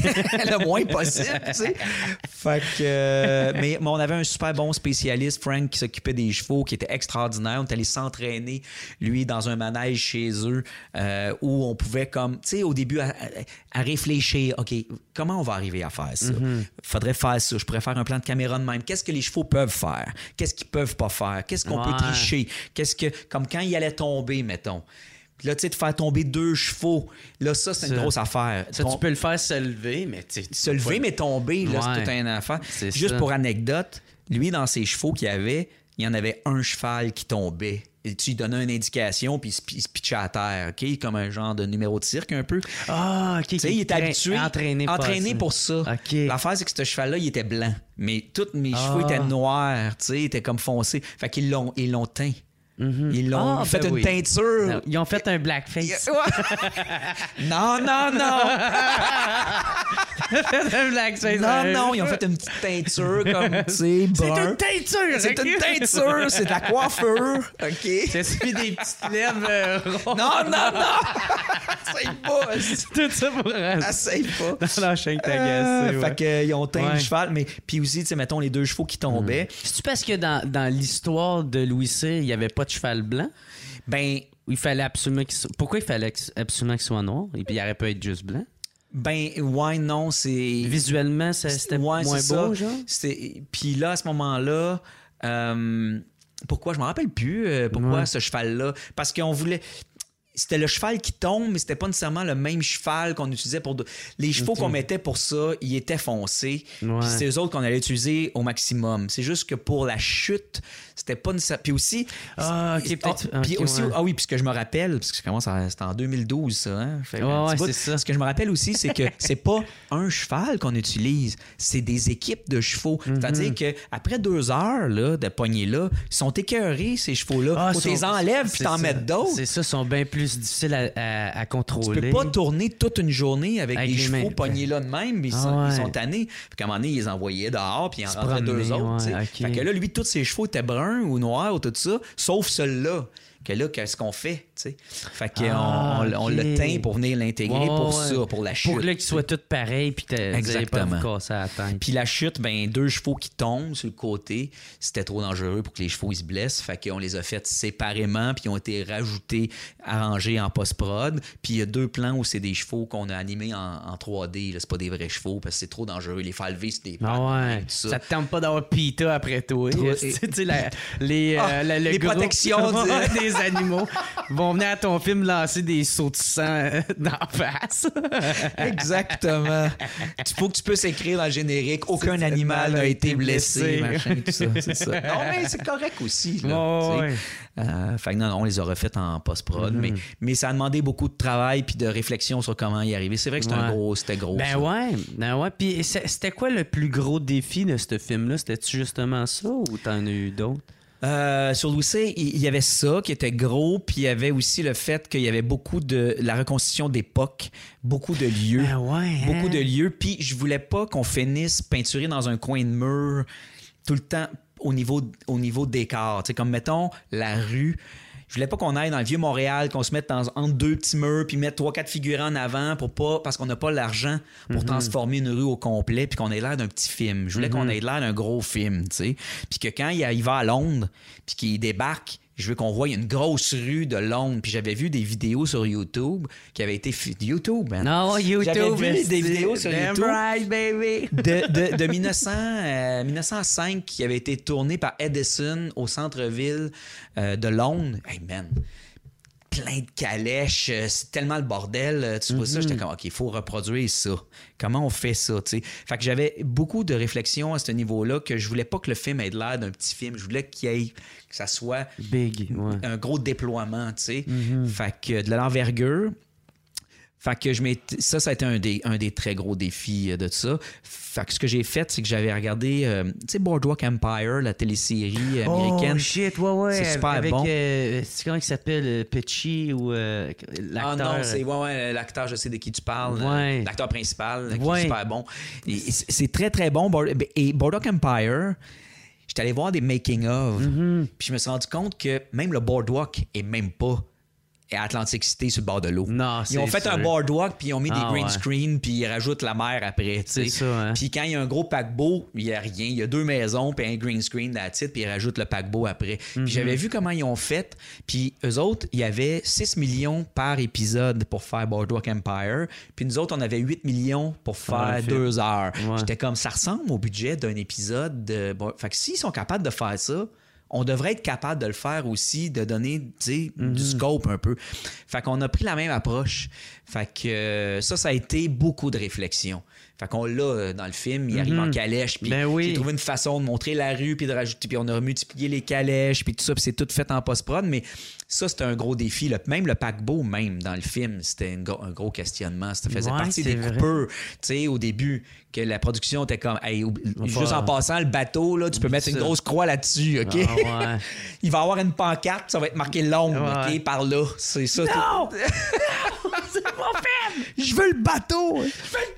le moins possible, tu sais. Fait que... Euh, mais, mais on avait un super bon spécialiste, Frank, qui s'occupait des chevaux, qui était extraordinaire. On est allé s'entraîner, lui, dans un manège chez eux, euh, où on pouvait comme, tu sais, au début, à, à réfléchir, OK, comment on va arriver à faire ça? Mm-hmm. Faudrait faire ça. Je pourrais faire un plan de caméra de même. Qu'est-ce que les chevaux peuvent faire? Qu'est-ce qu'ils peuvent pas faire? Qu'est-ce qu'on ouais. peut tricher? Qu'est-ce que, comme quand il allait tomber, mettons. Puis là, tu sais, de faire tomber deux chevaux, là, ça, c'est ça. une grosse affaire. Ça, Tom... tu peux le faire se lever, mais tu Se lever, pas... mais tomber, là, ouais. c'est toute une affaire. C'est Juste ça. Pour anecdote, lui, dans ses chevaux qu'il avait, il y en avait un cheval qui tombait. Et tu lui donnais une indication, puis il se pitchait à terre, OK? Comme un genre de numéro de cirque, un peu. Ah, OK. Tu sais, il était habitué, entraîné, entraîné pour ça. Okay. L'affaire, c'est que ce cheval-là, il était blanc. Mais tous mes ah. chevaux étaient noirs, tu sais, ils étaient comme foncés. Fait qu'ils l'ont, ils l'ont teint. Mm-hmm. Ils l'ont ah, fait ben une oui. teinture. Non, ils ont fait un blackface. non, non, non. fait un blackface. Non, non, ils ont fait une petite teinture comme, tu sais, C'est une teinture. C'est okay? une teinture, c'est de la coiffure. OK. C'est mis des petites lèvres rondes. Non, non, non. Essaye pas. Tout ça pour Essaye pas. Dans la chaîne t'agacer. Euh, ouais. Fait qu'ils ont teint ouais. le cheval, mais puis aussi, tu sais, mettons les deux chevaux qui tombaient. Mm. C'est-tu parce que dans, dans l'histoire de Louis Cyr, il n'y avait pas de cheval blanc? Ben, il fallait absolument qu'il soit... Pourquoi il fallait absolument qu'il soit noir? Et puis il aurait pu être juste blanc? Ben, ouais, non, c'est... Visuellement, ça, c'était ouais, moins beau, ça. genre? C'est... Puis là, à ce moment-là, euh... pourquoi? Je me rappelle plus euh, pourquoi ouais. ce cheval-là. Parce qu'on voulait... C'était le cheval qui tombe, mais c'était pas nécessairement le même cheval qu'on utilisait pour... De... Les chevaux okay. qu'on mettait pour ça, ils étaient foncés. Ouais. Puis c'est eux autres qu'on allait utiliser au maximum. C'est juste que pour la chute, c'était pas nécessaire. Puis aussi... Ah, OK, peut-être... Ah, puis okay, aussi, ouais. ah oui, puis ce que je me rappelle, parce que ça commence à... C'était en deux mille douze, ça, hein? Fait, ouais, ouais, c'est ça. Ce que je me rappelle aussi, c'est que c'est pas un cheval qu'on utilise, c'est des équipes de chevaux. Mm-hmm. C'est-à-dire qu'après deux heures là, de poignée là, ils sont écœurés, ces chevaux-là. Ah, faut que tu les enlèves puis t'en mettes d'autres. C'est ça, ils sont bien plus difficiles à, à, à contrôler. Tu peux pas tourner toute une journée avec, avec des chevaux mains. pognés là de même, ils, ah, sont, ouais. ils sont tannés. Puis à un moment donné, ils les envoyaient dehors puis ils en rentraient deux autres. Ouais, okay. Fait que là, lui, tous ses chevaux étaient bruns ou noirs ou tout ça, sauf celui-là. que là, qu'est-ce qu'on fait, tu sais? Fait qu'on Ah, on, on ok. le teint pour venir l'intégrer Ouais, pour ouais. ça, pour la chute. Pour que là, qu'ils soient tous pareils, puis t'as Exactement. pas vous casser la tête. Puis la chute, ben deux chevaux qui tombent sur le côté, c'était trop dangereux pour que les chevaux ils se blessent. Fait qu'on les a fait séparément, puis ils ont été rajoutés, arrangés en post-prod. Puis il y a deux plans où c'est des chevaux qu'on a animés en, en trois D. Là, c'est pas des vrais chevaux parce que c'est trop dangereux. Les faire lever, c'est des pattes. Ah ouais. tout ça. Ça te tente pas d'avoir Pita après toi. Trop- Tu sais, la- les, Ah, euh, la- le les groupe protections de- des animaux vont venir à ton film lancer des sauts de sang euh, d'en face. Exactement. Il faut que tu puisses écrire dans le générique aucun C'est- animal n'a été blessé, blessé. machin, tout ça. C'est ça. Non, mais c'est correct aussi. Là, Ouais, tu sais. ouais. Euh, fait que non, non, on les a refaites en post-prod, Mm-hmm. mais, mais ça a demandé beaucoup de travail puis de réflexion sur comment y arriver. C'est vrai que c'était un Ouais. gros, c'était gros. Ben ça. ouais, ben ouais. Puis c'est- c'était quoi le plus gros défi de ce film-là? C'était-tu justement ça ou t'en as eu d'autres? Euh, sur Louis C, il il y avait ça qui était gros, puis il y avait aussi le fait qu'il y avait beaucoup de la reconstitution d'époque, beaucoup de lieux, Ben ouais, hein? beaucoup de lieux. Puis je voulais pas qu'on finisse peinturé dans un coin de mur tout le temps au niveau au niveau décor. Tu sais, comme mettons la rue. Je voulais pas qu'on aille dans le vieux Montréal, qu'on se mette dans, entre deux petits murs, puis mettre trois, quatre figurants en avant pour pas, parce qu'on n'a pas l'argent pour transformer une rue au complet, puis qu'on ait l'air d'un petit film. Je voulais qu'on ait l'air d'un gros film, tu sais. Puis que quand il, il va à Londres, puis qu'il débarque, je veux qu'on voie une grosse rue de Londres. Puis j'avais vu des vidéos sur YouTube qui avaient été... fi- YouTube, man. Non, YouTube. J'avais vu c'est- des vidéos sur Damn YouTube. right, baby. De, de, de mille neuf cents, euh, mille neuf cent cinq qui avait été tourné par Edison au centre-ville euh, de Londres. Hey man, plein de calèches, euh, c'est tellement le bordel. euh, Tu vois ça, j'étais comme, OK, il faut reproduire ça. Comment on fait ça, tu sais? Fait que j'avais beaucoup de réflexions à ce niveau-là que je voulais pas que le film ait l'air d'un petit film. Je voulais qu'il y ait, que ça soit Big, ouais. un gros déploiement, tu sais. Fait que de l'envergure. Fait que je m'étais- ça, ça a été un des, un des très gros défis euh, de ça. Fait que ce que j'ai fait, c'est que j'avais regardé, euh, tu sais, Boardwalk Empire, la télésérie américaine. Oh shit, ouais, ouais. C'est super avec, bon. Euh, c'est comment il s'appelle? euh, Pitchy ou euh, Ah l'acteur? non, c'est ouais, ouais, l'acteur, je sais de qui tu parles. Ouais. euh, L'acteur principal, qui Ouais. est super bon. Et- et c'est c'est très, très bon. Board- Et Boardwalk Empire, j'étais allé voir des making-of. Mm-hmm. Puis je me suis rendu compte que même le Boardwalk est même pas à Atlantic City sur le bord de l'eau. Non, Ils ont c'est fait sûr. un boardwalk, puis ils ont mis Ah, des green ouais. screen, puis ils rajoutent la mer après. tu sais. C'est ça, hein. Puis quand il y a un gros paquebot, il n'y a rien. Il y a deux maisons, puis un green screen, that's it, puis ils rajoutent le paquebot après. Mhm. Puis j'avais vu comment ils ont fait. Puis eux autres, il y avait six millions par épisode pour faire Boardwalk Empire. Puis nous autres, on avait huit millions pour Ah, faire le film. deux heures. Ouais. J'étais comme, ça ressemble au budget d'un épisode. De... Bon, fait que s'ils sont capables de faire ça, on devrait être capable de le faire aussi, de donner tu sais, Mhm. du scope un peu. Fait qu'on a pris la même approche. Fait que euh, ça, ça a été beaucoup de réflexion. Fait qu'on l'a euh, dans le film, il arrive en calèche, puis Ben oui. j'ai trouvé une façon de montrer la rue, puis de rajouter, puis on a multiplié les calèches, puis tout ça, puis c'est tout fait en post-prod, mais ça, c'était un gros défi. Le- même le paquebot, même, dans le film, c'était une gro- un gros questionnement. Ça faisait Ouais, partie c'est des vrai. coupeurs, tu sais, au début, que la production était comme, hey, oublie- juste en passant, le bateau, là, tu peux mettre une ça. grosse croix là-dessus, OK? Ah, ouais. Il va y avoir une pancarte, ça va être marqué Londres, Ouais. OK, par là. C'est ça. Non! tout. C'est mon film! Je veux le bateau! Je veux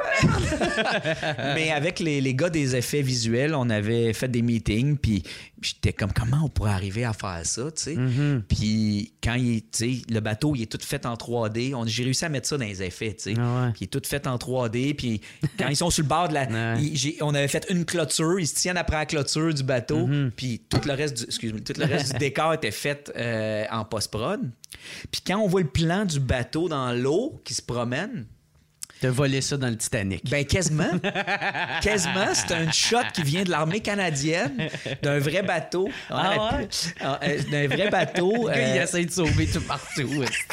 le bateau, Mais avec les, les gars des effets visuels, on avait fait des meetings, puis j'étais comme, comment on pourrait arriver à faire ça, tu sais? Mm-hmm. Puis quand il est, tu sais, le bateau, il est tout fait en trois D. On- J'ai réussi à mettre ça dans les effets, tu sais. Ah ouais. Puis il est tout fait en trois D, puis quand ils sont sur le bord de la... Ouais. il- j'ai- on avait fait une clôture, ils se tiennent après la clôture du bateau, Mm-hmm. puis tout le reste du, excuse-moi, tout le reste du décor était fait euh, en post-prod. Puis quand on voit le plan du bateau dans l'eau qui se promène, T'as volé ça dans le Titanic. ben quasiment. Quasiment. C'est un shot qui vient de l'armée canadienne, d'un vrai bateau. Ah ouais? Ah, euh, d'un vrai bateau. Le gars, il euh, essaie de sauver tout partout.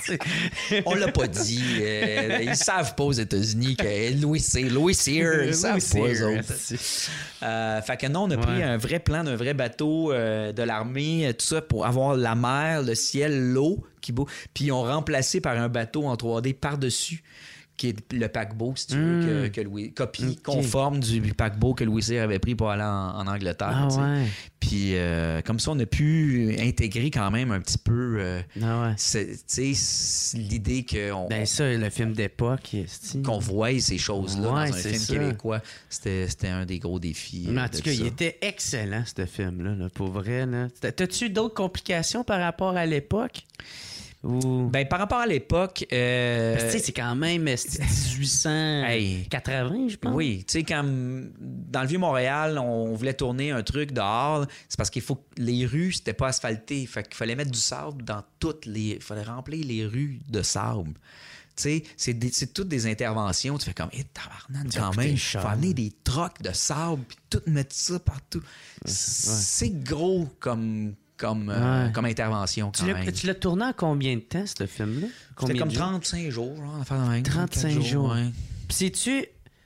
on l'a pas dit. euh, ils savent pas aux États-Unis que Louis C. Louis Cyr, ils savent pas eux autres. Euh, fait que non, on a pris Ouais. un vrai plan d'un vrai bateau euh, de l'armée, euh, tout ça, pour avoir la mer, le ciel, l'eau qui bouge. Puis ils ont remplacé par un bateau en trois D par-dessus qui est le paquebot, si tu veux, Mm. que, que Louis... Copie Okay. conforme du paquebot que Louis Cyr avait pris pour aller en, en Angleterre. Ah ouais. Puis euh, comme ça, on a pu intégrer quand même un petit peu euh, Ah ouais. c'est, c'est l'idée qu'on Ben ça, le film d'époque, c'est... qu'on voit ces choses-là Ouais, dans un c'est film ça. québécois. C'était, c'était un des gros défis. Mais euh, en de tout cas, ça. il était excellent, ce film-là, là, pour vrai. Là. T'as-tu eu d'autres complications par rapport à l'époque? Ou... Ben, par rapport à l'époque... euh, Parce que, tu sais, c'est quand même c'est dix-huit cent quatre-vingts, je pense. Oui, tu sais, quand dans le Vieux-Montréal, on voulait tourner un truc dehors, c'est parce qu'il faut que les rues, c'était pas asphalté. Fait qu'il fallait mettre du sable dans toutes les... Il fallait remplir les rues de sable. Tu sais, c'est, des, c'est toutes des interventions. Tu fais comme, hé, hey, tabarnak, quand même, il faut amener des trocs de sable puis tout mettre ça partout. Ouais. C'est gros comme... Comme, euh, ouais. comme intervention, quand tu même. L'as, tu l'as tourné en combien de temps, ce film-là? Combien C'était comme de jours? trente-cinq jours, genre, enfin, même, trente-cinq jours. jours. Ouais. Puis sais-tu...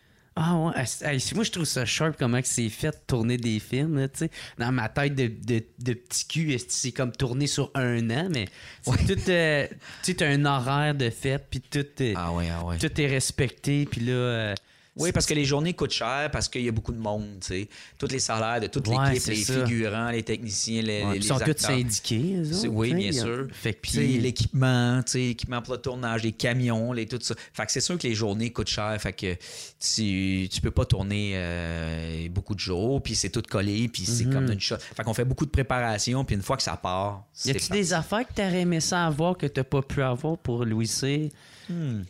Ah ouais, hey, moi je trouve ça sharp comment c'est fait tourner des films, là, tu sais. Dans ma tête de, de, de petit cul, c'est comme tourner sur un an, mais ouais. tout, euh, tu sais, t'as un horaire de fête, puis tout, est, ah ouais, ah ouais. tout est respecté, puis là... Euh, oui, parce que les journées coûtent cher, parce qu'il y a beaucoup de monde, tu sais. Tous les salaires de toute ouais, l'équipe, les ça. figurants, les techniciens, les, ouais, les ils sont acteurs. tous syndiqués, eux autres, oui, bien sûr. Fait que, puis l'équipement, tu sais, l'équipement pour le tournage, les camions, les, tout ça. Fait que c'est sûr que les journées coûtent cher, fait que tu, tu peux pas tourner euh, beaucoup de jours, puis c'est tout collé, puis c'est mm-hmm. comme une shot. Fait qu'on fait beaucoup de préparation, puis une fois que ça part, c'est Y a-tu parti. Des affaires que t'aurais aimé ça avoir que t'as pas pu avoir pour Louis Cyr? Hmm.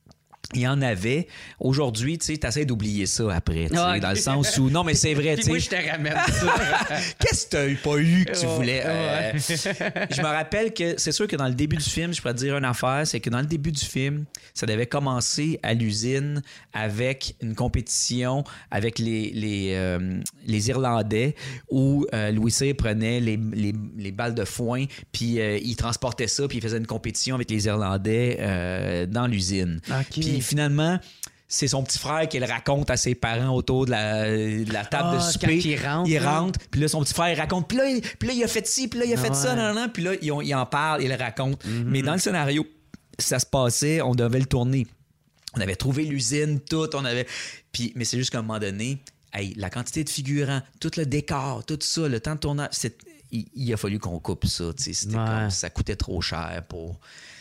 Il y en avait. Aujourd'hui, tu sais, t'essaies d'oublier ça après, tu sais, ah, okay. dans le sens où... Non, mais c'est vrai, tu sais... moi, je te ramène ça. Qu'est-ce que t'as pas eu que tu oh, voulais? Euh... ouais. Je me rappelle que c'est sûr que dans le début du film, je pourrais te dire une affaire, c'est que dans le début du film, ça devait commencer à l'usine avec une compétition avec les, les, euh, les Irlandais où euh, Louis Cyr prenait les, les, les balles de foin, puis euh, il transportait ça, puis il faisait une compétition avec les Irlandais euh, dans l'usine. Okay. Puis finalement, c'est son petit frère qui le raconte à ses parents autour de la, de la table oh, de souper. Il rentre, il rentre, puis là, son petit frère, il raconte. Puis là, il, puis là, il a fait ci, puis là, il a fait ah, ça, ouais. nan, nan, puis là, il, il en parle, il le raconte. Mm-hmm. Mais dans le scénario, ça se passait, on devait le tourner. On avait trouvé l'usine, tout, on avait... Puis, mais c'est juste qu'à un moment donné, hey, la quantité de figurants, tout le décor, tout ça, le temps de tournage, c'est, il, il a fallu qu'on coupe ça, tu sais. C'était ouais. comme, ça coûtait trop cher pour...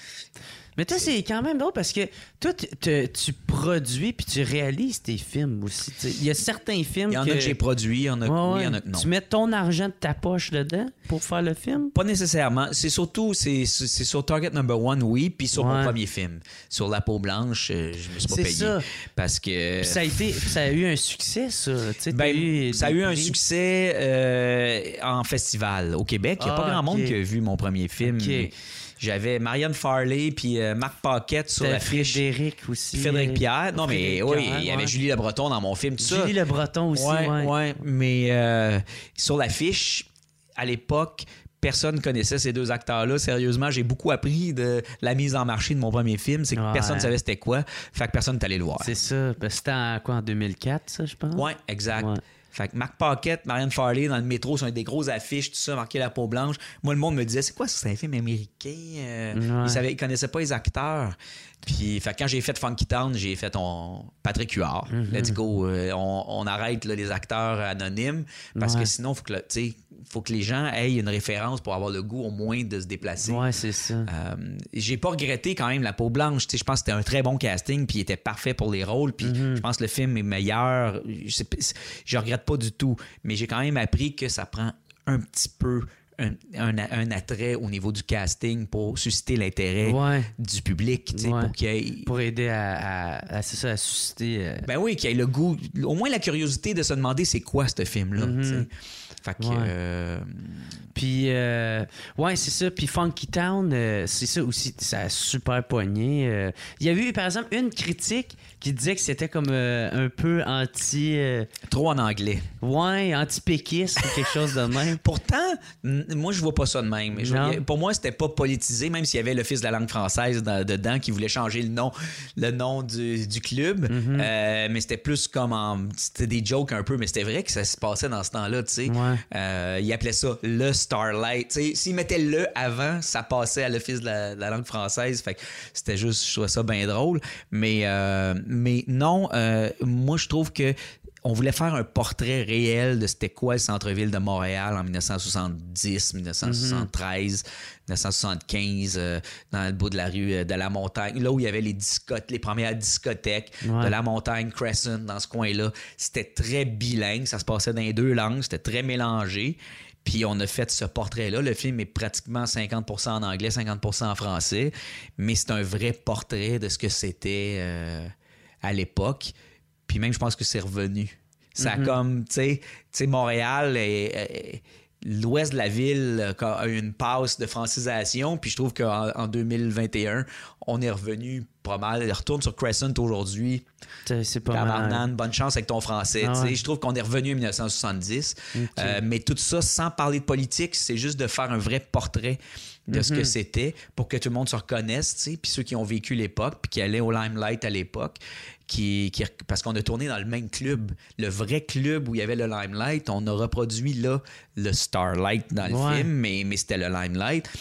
Mais toi, c'est quand même drôle parce que toi, tu, tu produis puis tu réalises tes films aussi. T'sais. Il y a certains films. Il y en que... a que j'ai produit, il y en a, ouais, oui, il y en a que non. Tu mets ton argent de ta poche dedans pour faire le film? Pas nécessairement. C'est surtout, c'est, c'est sur Target Number One, oui, puis sur ouais. mon premier film. Sur La Peau Blanche, je me suis pas c'est payé. Ça. Parce que. Puis ça a été, ça a eu un succès, ça. Ben, eu ça a eu un succès euh, en festival au Québec. Il n'y a ah, pas grand okay. monde qui a vu mon premier film. Okay. J'avais Marianne Farley puis euh, Marc Paquette sur l'affiche. Frédéric aussi. Puis Frédéric Pierre. Non, mais oui, il y avait ouais. Julie Le Breton dans mon film, tout Julie ça. Julie Le Breton aussi, ouais. Ouais, ouais. Mais euh, sur l'affiche, à l'époque, personne ne connaissait ces deux acteurs-là. Sérieusement, j'ai beaucoup appris de la mise en marché de mon premier film. C'est que ouais. personne ne savait c'était quoi. Fait que personne n'est allé le voir. C'est ça. Ben, c'était en quoi, en deux mille quatre, ça, je pense? Oui, exact. Ouais. Fait que Marc Paquette, Marianne Farley dans le métro sur des grosses affiches, tout ça, marqué La Peau Blanche. Moi, le monde me disait, c'est quoi ça, c'est un film américain? Euh, ouais. Ils savaient, ils connaissaient pas les acteurs. Puis, fait que quand j'ai fait Funky Town, j'ai fait on... Patrick Huard. Mm-hmm. Let's go. Euh, on, on arrête là, les acteurs anonymes parce ouais. que sinon, faut que, le, faut que les gens aient une référence pour avoir le goût au moins de se déplacer. Ouais, c'est ça. Euh, j'ai pas regretté quand même La Peau Blanche. Je pense que c'était un très bon casting, puis il était parfait pour les rôles. Puis mm-hmm. je pense que le film est meilleur. Je, je regrette pas du tout. Mais j'ai quand même appris que ça prend un petit peu Un, un, un attrait au niveau du casting pour susciter l'intérêt ouais. du public. Ouais. Pour, qu'il y ait... pour aider à, à, à, c'est ça, à susciter... Euh... Ben oui, qu'il y ait le goût, au moins la curiosité de se demander c'est quoi ce film-là. Mm-hmm. Fait que... Ouais. Euh... Puis, euh, ouais, c'est ça. Puis Funky Town, euh, c'est ça aussi, ça a super pogné. Euh... Il y a eu, par exemple, une critique qui disait que c'était comme euh, un peu anti... Euh... Trop en anglais. Ouais, anti-péquiste ou quelque chose de même. Pourtant, n- moi, je vois pas ça de même. Je, pour moi, c'était pas politisé, même s'il y avait l'Office de la langue française dans, dedans qui voulait changer le nom, le nom du, du club. Mm-hmm. Euh, mais c'était plus comme en... C'était des jokes un peu, mais c'était vrai que ça se passait dans ce temps-là, tu sais. Ouais. Ouais. Euh, ils appelaient ça le Starlight. T'sais, s'ils mettaient le avant, ça passait à l'Office de la, de la langue française. Fait que c'était juste, je trouvais ça bien drôle. Mais, euh, mais non, euh, moi, je trouve que on voulait faire un portrait réel de c'était quoi le centre-ville de Montréal en dix-neuf soixante-dix, dix-neuf soixante-treize, mm-hmm. dix-neuf soixante-quinze, euh, dans le bout de la rue euh, de la Montagne, là où il y avait les discothèques, les premières discothèques ouais. de la Montagne, Crescent, dans ce coin-là. C'était très bilingue, ça se passait dans les deux langues, c'était très mélangé. Puis on a fait ce portrait-là. Le film est pratiquement cinquante pour cent en anglais, cinquante pour cent en français, mais c'est un vrai portrait de ce que c'était euh, à l'époque. Puis même, je pense que c'est revenu. Ça mm-hmm. comme, tu sais, Montréal, est, est, l'ouest de la ville a une passe de francisation. Puis je trouve qu'en en deux mille vingt et un, on est revenu pas mal. Il retourne sur Crescent aujourd'hui. C'est, c'est pas mal. Bonne chance avec ton français. Ah ouais. Je trouve qu'on est revenu en dix-neuf soixante-dix. Okay. Euh, mais tout ça, sans parler de politique, c'est juste de faire un vrai portrait de mm-hmm. ce que c'était pour que tout le monde se reconnaisse. Puis ceux qui ont vécu l'époque, puis qui allaient au Limelight à l'époque, Qui, qui, parce qu'on a tourné dans le même club, le vrai club où il y avait le Limelight. On a reproduit là le Starlight dans le ouais. film, mais, mais c'était le Limelight.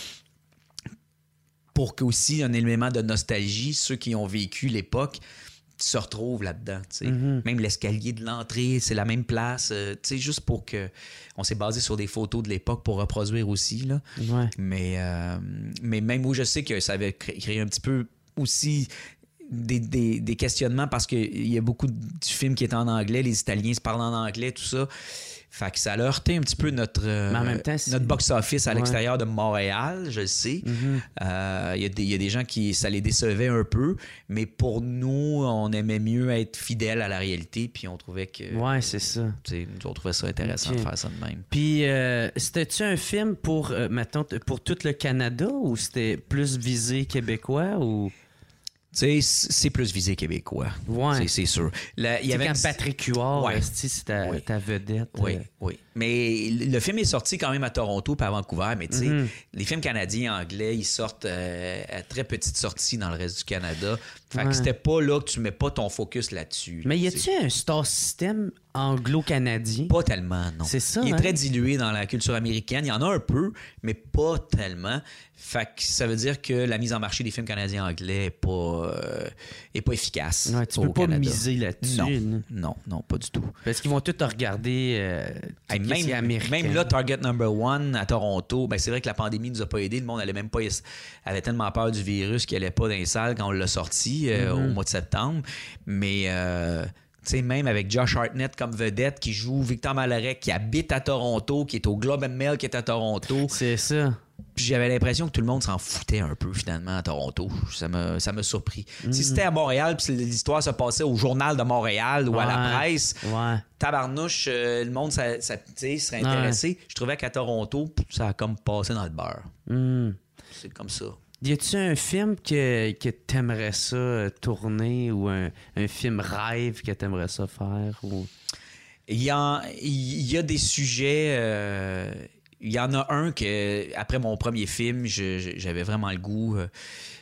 Pour qu'aussi un élément de nostalgie, ceux qui ont vécu l'époque se retrouvent là-dedans. Mm-hmm. Même l'escalier de l'entrée, c'est la même place. Euh, juste pour que... On s'est basé sur des photos de l'époque pour reproduire aussi. Là. Ouais. Mais, euh, mais même où je sais que ça avait créé un petit peu aussi... Des, des, des questionnements parce qu'il y a beaucoup de films qui étaient en anglais, les Italiens se parlent en anglais, tout ça. Fait que ça a heurté un petit peu notre, euh, temps, notre box-office à ouais. l'extérieur de Montréal, je le sais. Il mm-hmm. euh, y, y a des gens qui ça les décevait un peu, mais pour nous, on aimait mieux être fidèles à la réalité, puis on trouvait que... Ouais, c'est ça. On trouvait ça intéressant okay. de faire ça de même. Puis, euh, c'était-tu un film pour, euh, mettons, pour tout le Canada, ou c'était plus visé québécois, ou... Tu sais, c'est plus visé québécois. Ouais. C'est, c'est sûr. Là, y avait quand Patrick Huard, ouais. c'est ta, oui. ta vedette. Oui, euh... oui. Mais le film est sorti quand même à Toronto puis à Vancouver, mais tu sais, mm-hmm. les films canadiens et anglais, ils sortent euh, à très petite sortie dans le reste du Canada. Fait ouais. que c'était pas là que tu mets pas ton focus là-dessus. Mais y a-tu un star system anglo-canadien? Pas tellement, non. C'est ça, Il est hein? très dilué dans la culture américaine. Il y en a un peu, mais pas tellement. Fait que ça veut dire que la mise en marché des films canadiens et anglais est pas, euh, est pas efficace. Ouais, tu peux pas Canada. miser là-dessus. Non, non, non, non, pas du tout. Parce qu'ils vont tous te regarder... Euh, hey, même, même là, Target Number One à Toronto, ben c'est vrai que la pandémie nous a pas aidé. Le monde allait même pas, avait tellement peur du virus qu'il allait pas dans les salles quand on l'a sorti euh, mm-hmm. au mois de septembre. Mais... Euh, tu sais, même avec Josh Hartnett comme vedette qui joue Victor Malarek, qui habite à Toronto, qui est au Globe and Mail, qui est à Toronto. C'est ça. Puis j'avais l'impression que tout le monde s'en foutait un peu, finalement, à Toronto. Ça m'a, ça m'a surpris. Mm-hmm. Si c'était à Montréal, puis l'histoire se passait au Journal de Montréal ou ouais. à la presse, ouais. tabarnouche, euh, le monde ça, ça, serait intéressé. Ouais. Je trouvais qu'à Toronto, ça a comme passé dans le beurre. Mm. C'est comme ça. Y a-tu un film que, que t'aimerais ça euh, tourner ou un, un film rêve que t'aimerais ça faire? Ou... Il, y a, il y a des sujets... Euh, il y en a un que, après mon premier film, je, je, j'avais vraiment le goût... Euh,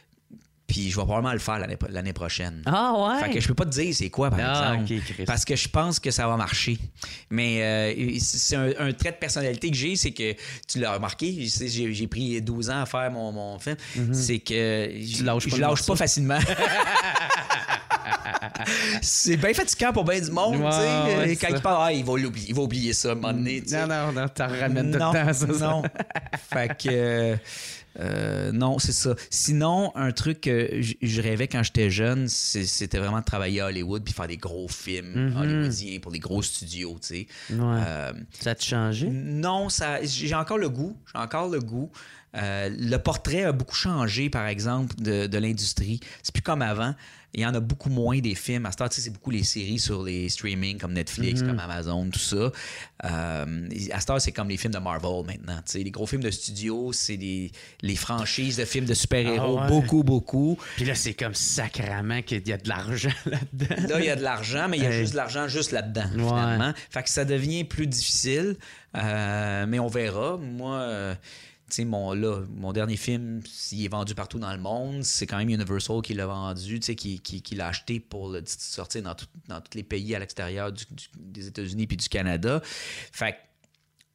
Puis je vais probablement le faire l'année, l'année prochaine. Ah ouais? Fait que je peux pas te dire c'est quoi, par ah, exemple. Okay, parce que je pense que ça va marcher. Mais euh, c'est un, un trait de personnalité que j'ai, c'est que, tu l'as remarqué, j'ai, j'ai pris douze ans à faire mon, mon film, mm-hmm. c'est que je lâche pas, je lâche pas facilement. C'est bien fatigant pour bien du monde, wow, tu sais. Ouais, quand il parle, ah, il va l'oublier, il va oublier ça à un moment donné. Non, non, non, t'en ramènes tout le temps, ça. Non, fait que... Euh, Euh, non, c'est ça. Sinon, un truc que je rêvais quand j'étais jeune, c'était vraiment de travailler à Hollywood puis faire des gros films mm-hmm. hollywoodiens pour des gros studios, tu sais. Ouais. Euh, ça a-tu changé? Non, ça, j'ai encore le goût. J'ai encore le goût. Euh, le portrait a beaucoup changé, par exemple, de, de l'industrie. C'est plus comme avant. Il y en a beaucoup moins des films. À ce temps, c'est beaucoup les séries sur les streamings comme Netflix, mm-hmm. comme Amazon, tout ça. Euh, à ce temps, c'est comme les films de Marvel maintenant. T'sais. Les gros films de studio, c'est des, les franchises de films de super-héros. Ah ouais. Beaucoup, beaucoup. Puis là, c'est comme sacrément qu'il y a de l'argent là-dedans. Là, il y a de l'argent, mais il y a hey. juste de l'argent juste là-dedans, ouais. finalement. Fait que ça devient plus difficile. Euh, mais on verra. Moi... Euh, Tu sais, mon, là, mon dernier film, il est vendu partout dans le monde. C'est quand même Universal qui l'a vendu, tu sais, qui, qui, qui l'a acheté pour le sortir dans, tout, dans tous les pays à l'extérieur du, du, des États-Unis puis du Canada. Fait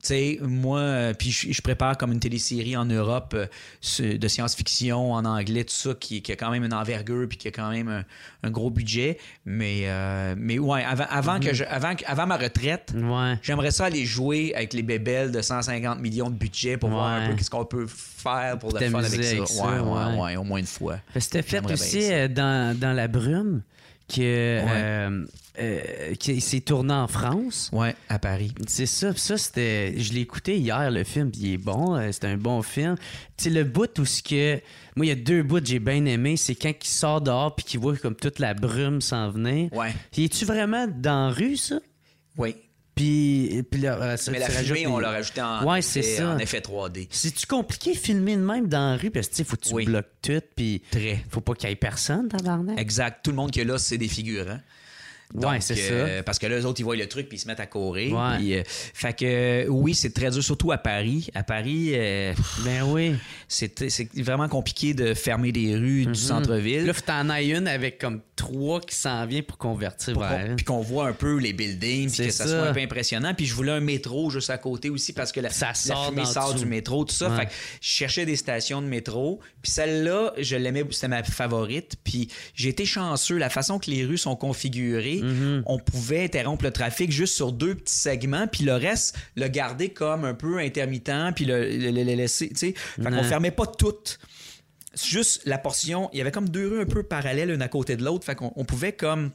sais, moi, euh, puis je, je prépare comme une télésérie en Europe euh, de science-fiction en anglais, tout ça, qui, qui a quand même une envergure puis qui a quand même un, un gros budget. Mais, euh, mais ouais, avant, avant, mm-hmm. que je, avant, avant ma retraite, ouais. j'aimerais ça aller jouer avec les bébelles de cent cinquante millions de budget pour ouais. voir un peu ce qu'on peut faire pour, pour le fun avec ça. Avec ça ouais, ouais, ouais, ouais, au moins une fois. C'était fait aussi euh, dans, dans La Brume. Que, ouais. euh, euh, qui s'est tourné en France. Ouais, à Paris. C'est ça. Ça, c'était. Je l'ai écouté hier, le film, puis il est bon. C'était un bon film. Tu sais, le bout où ce que. Moi, il y a deux bouts que j'ai bien aimé. C'est quand il sort dehors, puis qu'il voit comme toute la brume s'en venir. Ouais. Puis, es-tu vraiment dans la rue, ça? Oui. Puis, puis là, ça, mais la fumée, les... on l'a rajouté en, ouais, effet, c'est ça. en effet trois D. C'est-tu compliqué de filmer de même dans la rue? Parce que, tu sais, faut que tu oui. bloques tout, puis... Très. Faut pas qu'il y ait personne, tabarnak. Exact. Tout le monde qui est là, c'est des figurants. Donc, ouais, c'est euh, ça. Parce que là, eux autres, ils voient le truc puis ils se mettent à courir. Ouais. Puis, euh, fait que, euh, oui, c'est très dur, surtout à Paris. À Paris, euh, ben oui. C'est, c'est vraiment compliqué de fermer des rues mm-hmm. du centre-ville. Là, faut t'en aies une avec comme trois qui s'en vient pour convertir pour vers Puis qu'on voit un peu les buildings, puis que ça, ça soit un peu impressionnant. Puis je voulais un métro juste à côté aussi parce que la, ça sort, la fumée sort du métro, tout ça. Ouais. Fait que je cherchais des stations de métro. Puis celle-là, je l'aimais, c'était ma favorite. Puis j'ai été chanceux. La façon que les rues sont configurées, mm-hmm. on pouvait interrompre le trafic juste sur deux petits segments, puis le reste, le garder comme un peu intermittent, puis le, le, le, le laisser, tu sais. Fait qu'on fermait pas toutes. Juste la portion, il y avait comme deux rues un peu parallèles, une à côté de l'autre, fait qu'on on pouvait comme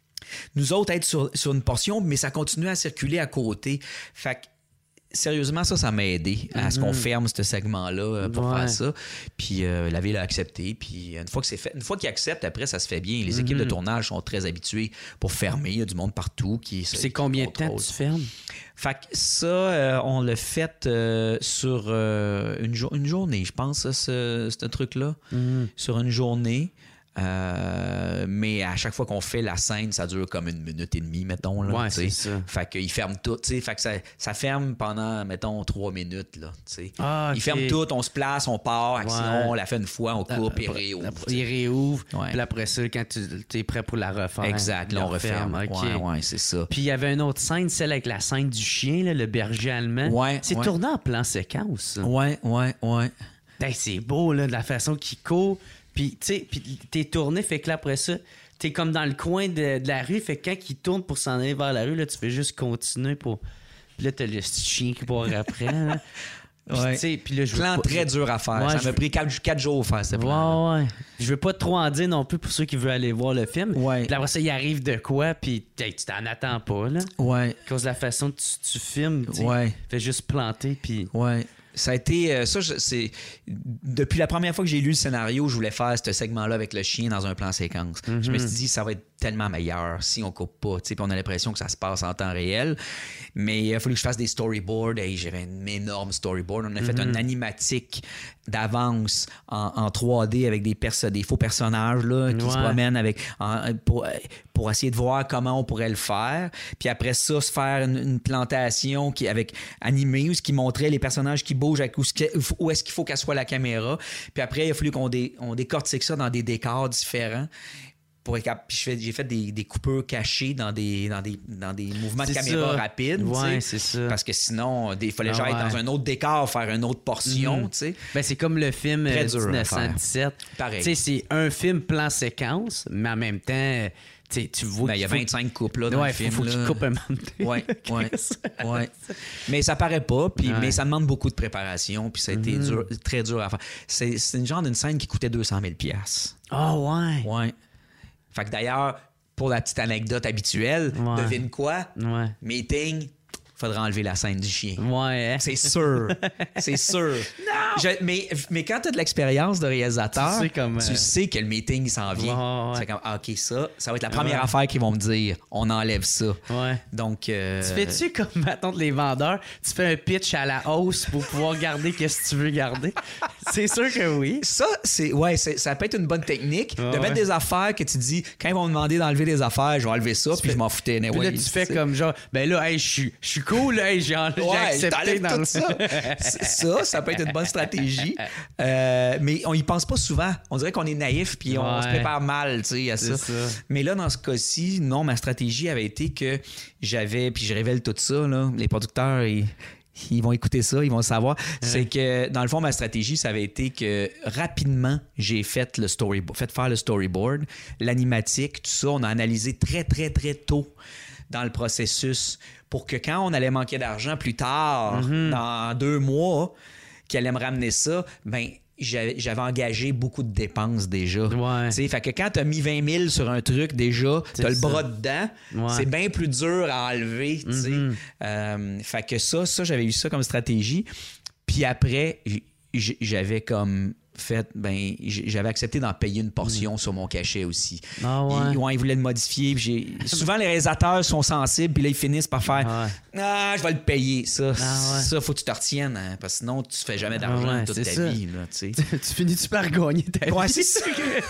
nous autres être sur, sur une portion, mais ça continuait à circuler à côté. Fait que sérieusement, ça, ça m'a aidé à mm-hmm. ce qu'on ferme ce segment-là euh, pour ouais. faire ça. Puis euh, la ville a accepté. Puis une fois que c'est fait, une fois qu'ils acceptent, après, ça se fait bien. Les mm-hmm. équipes de tournage sont très habituées pour fermer. Il y a du monde partout qui C'est qui combien de temps tu fermes? Fait que ça, euh, on l'a fait euh, sur euh, une, jo- une journée, je pense, ça, ce, ce truc-là. Mm-hmm. Sur une journée. Euh, mais à chaque fois qu'on fait la scène, ça dure comme une minute et demie, mettons. Là, ouais, c'est ça. Fait qu'ils ferment tout. Fait que ça, ça ferme pendant, mettons, trois minutes. Là, ah, okay. Ils ferment tout, on se place, on part. Ouais. Sinon, on la fait une fois, on coupe et réouvre. Ils réouvrent. Ouais. Puis après ça, quand tu es prêt pour la refaire. Exact, là, on referme. Okay. Ouais, ouais, c'est ça. Puis il y avait une autre scène, celle avec la scène du chien, là, le berger allemand. Ouais, c'est ouais. tourné en plan séquence. Ça. Ouais, ouais, ouais. Ben, c'est beau, là, de la façon qu'il court. Puis, tu sais, puis t'es tourné, fait que là, après ça, t'es comme dans le coin de, de la rue, fait que quand il tourne pour s'en aller vers la rue, là, tu fais juste continuer pour... Puis là, t'as le chien qui part après, là. Puis, ouais. tu sais, puis là, je veux plan pas... très dur à faire. Ouais, ça m'a pris quatre jours à faire ce plan. Ouais, ouais. Je veux pas trop en dire non plus pour ceux qui veulent aller voir le film. Ouais. Puis après ça, il arrive de quoi, puis hey, tu t'en attends pas, là. Ouais. À cause de la façon que tu, tu filmes, tu ouais. fais juste planter, puis... Ouais. Ça a été... Euh, ça, je, c'est... Depuis la première fois que j'ai lu le scénario, je voulais faire ce segment-là avec le chien dans un plan séquence. Mm-hmm. Je me suis dit, ça va être tellement meilleur si on coupe pas. Puis on a l'impression que ça se passe en temps réel. Mais il a fallu que je fasse des storyboards. Hey, j'avais un énorme storyboard. On a mm-hmm. fait une animatique d'avance en, en trois D avec des, perso- des faux personnages là, qui ouais. se promènent avec, en, pour, pour essayer de voir comment on pourrait le faire. Puis après ça, se faire une, une plantation qui, avec animée où ce qui montrait les personnages qui bougent avec où, où est-ce qu'il faut qu'elle soit la caméra. Puis après, il a fallu qu'on dé, on décortique ça dans des décors différents. Pour, puis j'ai fait des, des coupures cachées dans des, dans des, dans des mouvements c'est de caméra ça. rapides. Ouais, c'est ça. Parce que sinon, il fallait ah, genre ouais. être dans un autre décor, faire une autre portion. Mm. Ben, c'est comme le film Très euh, dur dix-neuf cent dix-sept. Pareil. T'sais, c'est un film plan-séquence, mais en même temps, tu vois. Ben, il y a vingt-cinq coupes là, dans ouais, le film. Il faut, faut qu'il coupe un moment. Ouais, ouais, ouais. Mais ça paraît pas, puis, ouais. mais ça demande beaucoup de préparation, puis ça a été mm-hmm. dur, très dur à faire. C'est, c'est une genre d'une scène qui coûtait deux cent mille dollars. Ah, oh, ouais. Ouais. Fait que d'ailleurs, pour la petite anecdote habituelle, ouais. devine quoi? Ouais. Meeting, faudra enlever la scène du chien. Ouais. Hein? C'est sûr. C'est sûr. Non! Je, mais, mais quand tu as de l'expérience de réalisateur, tu sais, comme, tu euh... sais que le meeting, il s'en vient. Ouais, ouais. C'est comme, ah, OK, ça, ça va être la première ouais. affaire qu'ils vont me dire. On enlève ça. Ouais. Donc... Euh... Tu fais-tu comme, mettons, les vendeurs, tu fais un pitch à la hausse pour pouvoir garder qu'est-ce que tu veux garder? C'est sûr que oui. Ça, c'est, ouais, c'est, ça peut être une bonne technique ouais, de mettre ouais. des affaires que tu dis, quand ils vont me demander d'enlever des affaires, je vais enlever ça, tu puis fais... je m'en foutais. Puis là, tu fais comme genre, ben là, hey, je suis cool, hey, j'ai, ouais, j'ai accepté dans tout le... ça. ça, ça peut être une bonne stratégie. Euh, mais on y pense pas souvent. On dirait qu'on est naïf puis on ouais. se prépare mal, tu sais, à ça. ça. Mais là, dans ce cas-ci, non, ma stratégie avait été que j'avais, puis je révèle tout ça, là, les producteurs, ils... ils vont écouter ça, ils vont le savoir. Ouais. C'est que, dans le fond, ma stratégie, ça avait été que rapidement, j'ai fait le storyboard, fait faire le storyboard, l'animatique, tout ça. On a analysé très, très, très tôt dans le processus pour que quand on allait manquer d'argent plus tard, mm-hmm. dans deux mois, qu'il allait me ramener ça, ben j'avais, j'avais engagé beaucoup de dépenses déjà. Ouais. T'sais, fait que quand t'as mis vingt mille sur un truc déjà, c'est t'as ça. Le bras dedans, ouais. c'est bien plus dur à enlever. Mm-hmm. Euh, fait que ça, ça, j'avais eu ça comme stratégie. Puis après, j'avais comme fait, ben, j'avais accepté d'en payer une portion mmh. sur mon cachet aussi. Ah ouais. Ils, ouais, ils voulaient le modifier. J'ai... Souvent, les réalisateurs sont sensibles, puis là, ils finissent par faire ah, ouais. ah je vais le payer. Ça, ah ouais. ça faut que tu te retiennes, hein, parce que sinon, tu fais jamais d'argent ah ouais, toute ta ça. Vie. Là, tu finis-tu par gagner ta vie? Ouais, c'est ça.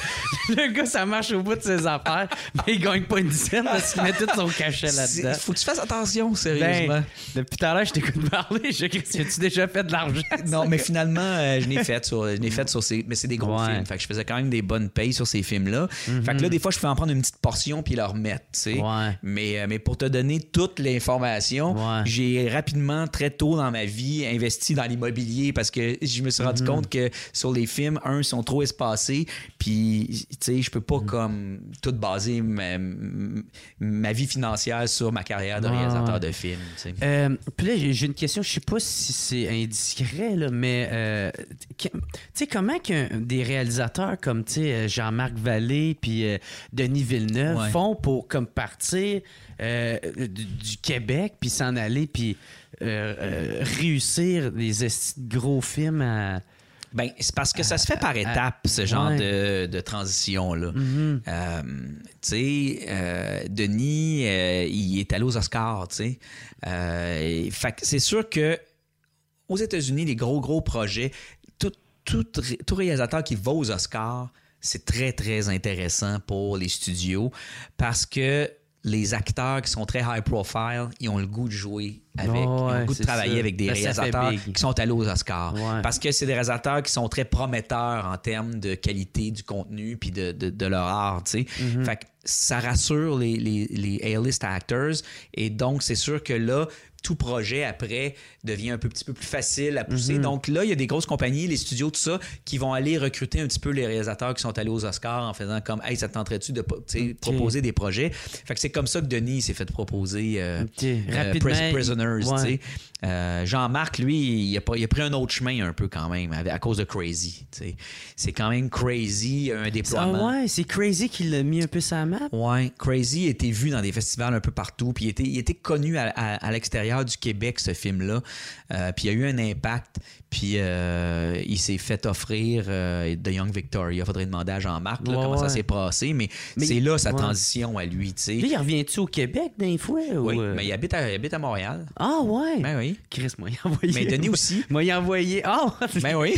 Le gars, ça marche au bout de ses affaires, mais il gagne pas une dizaine parce qu'il met tout son cachet là-dedans. Il faut que tu fasses attention, sérieusement. Ben, depuis tout à l'heure, je t'écoute parler. Je dis, as-tu déjà fait de l'argent? Non, mais finalement, euh, je l'ai fait sur, je l'ai fait sur ces, mais c'est des gros ouais. films. Fait que je faisais quand même des bonnes payes sur ces films-là. Mm-hmm. Fait que là, des fois, je fais en prendre une petite portion puis la remettre, tu sais. Ouais. Mais, euh, mais pour te donner toute l'information, ouais. j'ai rapidement, très tôt dans ma vie, investi dans l'immobilier parce que je me suis rendu mm-hmm. compte que sur les films, un, ils sont trop espacés, puis, tu sais, je peux pas mm-hmm. comme tout baser ma, ma vie financière sur ma carrière de ouais. réalisateur de films, tu sais. Euh, puis là, j'ai une question, je sais pas si c'est indiscret, là, mais euh, tu sais, comment qu'un des réalisateurs comme Jean-Marc Vallée puis euh, Denis Villeneuve ouais. font pour comme partir euh, du, du Québec puis s'en aller puis euh, euh, réussir des gros films à... Ben, c'est parce que ça se fait par étapes, ce genre ouais. de, de transition-là. Mm-hmm. Euh, tu sais, euh, Denis, euh, il est allé aux Oscars, tu sais. Euh, fait que c'est sûr que aux États-Unis, les gros, gros projets, tout, tout, tout réalisateur qui va aux Oscars, c'est très, très intéressant pour les studios parce que les acteurs qui sont très high profile, ils ont le goût de jouer avec, oh, ouais, ils ont le goût de travailler ça. Avec des ben, réalisateurs qui sont allés aux Oscars. Ouais. Parce que c'est des réalisateurs qui sont très prometteurs en termes de qualité du contenu puis de, de, de leur art, tu sais. Mm-hmm. Fait que ça rassure les, les, les A-list actors et donc c'est sûr que là, tout projet, après, devient un peu, petit peu plus facile à pousser. Mm-hmm. Donc là, il y a des grosses compagnies, les studios, tout ça, qui vont aller recruter un petit peu les réalisateurs qui sont allés aux Oscars en faisant comme « Hey, ça te tenterait-tu de okay. proposer des projets? » Fait que c'est comme ça que Denis s'est fait proposer euh, okay. euh, Pris- Prisoners. Ouais. Euh, Jean-Marc, lui, il a, pas, il a pris un autre chemin un peu quand même, à cause de Crazy. T'sais. C'est quand même Crazy, un déploiement. Ah ouais, c'est Crazy qui l'a mis un peu sur la map? Ouais, Crazy a été vu dans des festivals un peu partout, puis il était, il était connu à, à, à l'extérieur du Québec, ce film-là. Euh, puis il y a eu un impact. Puis euh, il s'est fait offrir euh, The Young Victoria. Faudrait demander à Jean-Marc là, ouais, comment ouais. ça s'est passé. Mais, mais c'est là sa ouais. transition à lui. T'sais. Lui, il revient-tu au Québec d'un fois? Oui, ou... mais il habite, à, il habite à Montréal. Ah ouais? Ben oui. Chris, moi, il a envoyé. Mais Denis aussi. Moi, il a envoyé. Ah! Oh! Ben oui.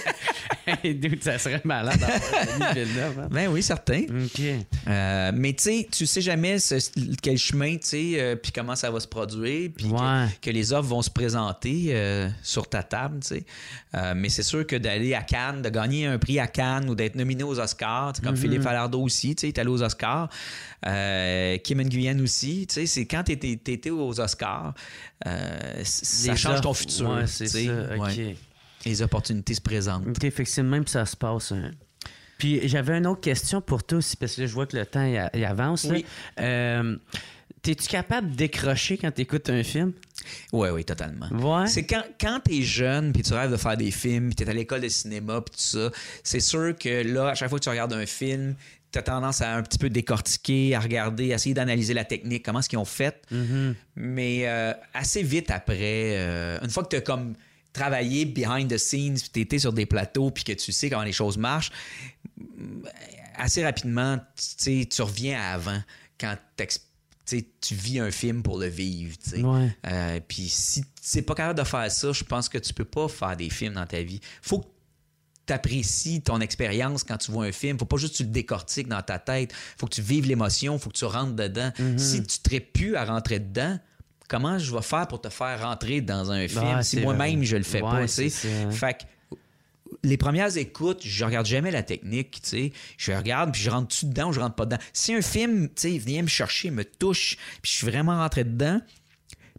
Hey, dude, ça serait malade d'avoir Denis Villeneuve. Hein? Ben oui, certain. OK. Euh, mais tu sais, tu sais jamais ce, quel chemin, tu sais, euh, puis comment ça va se produire, puis ouais. que, que les offres vont se présenter euh, sur ta table, tu sais. Euh, mais c'est sûr que d'aller à Cannes, de gagner un prix à Cannes ou d'être nominé aux Oscars, comme mm-hmm. Philippe Falardeau aussi, tu sais, il est allé aux Oscars. Euh, Kim Nguyen aussi, tu sais, c'est quand tu étais aux Oscars, euh, ça change offres, ton futur. Ouais, c'est ça, OK. Ouais. Les opportunités se présentent. OK, fait que c'est même que ça se passe. Hein. Puis j'avais une autre question pour toi aussi, parce que là, je vois que le temps il, il avance. Oui. Euh, t'es-tu capable de décrocher quand t'écoutes un film? Oui, oui, totalement. Ouais. C'est quand, quand t'es jeune, puis tu rêves de faire des films, puis t'es à l'école de cinéma, puis tout ça, c'est sûr que là, à chaque fois que tu regardes un film, t'as tendance à un petit peu décortiquer, à regarder, à essayer d'analyser la technique, comment est-ce qu'ils ont fait. Mm-hmm. Mais euh, assez vite après, euh, une fois que t'as comme... travailler behind the scenes, puis t'étais sur des plateaux, puis que tu sais comment les choses marchent, assez rapidement, tu reviens à avant, quand tu vis un film pour le vivre. Ouais. Euh, puis si tu n'es pas capable de faire ça, je pense que tu peux pas faire des films dans ta vie. Faut que tu apprécies ton expérience quand tu vois un film. Faut pas juste que tu le décortiques dans ta tête. Faut que tu vives l'émotion, faut que tu rentres dedans. Mm-hmm. Si tu ne traites plus à rentrer dedans, comment je vais faire pour te faire rentrer dans un film ah, si moi-même vrai. je le fais ouais, pas, tu sais. Fait que les premières écoutes, je regarde jamais la technique, tu sais. Je regarde puis je rentre dessus dedans ou je rentre pas dedans. Si un film, tu sais, vient me chercher, me touche, puis je suis vraiment rentré dedans,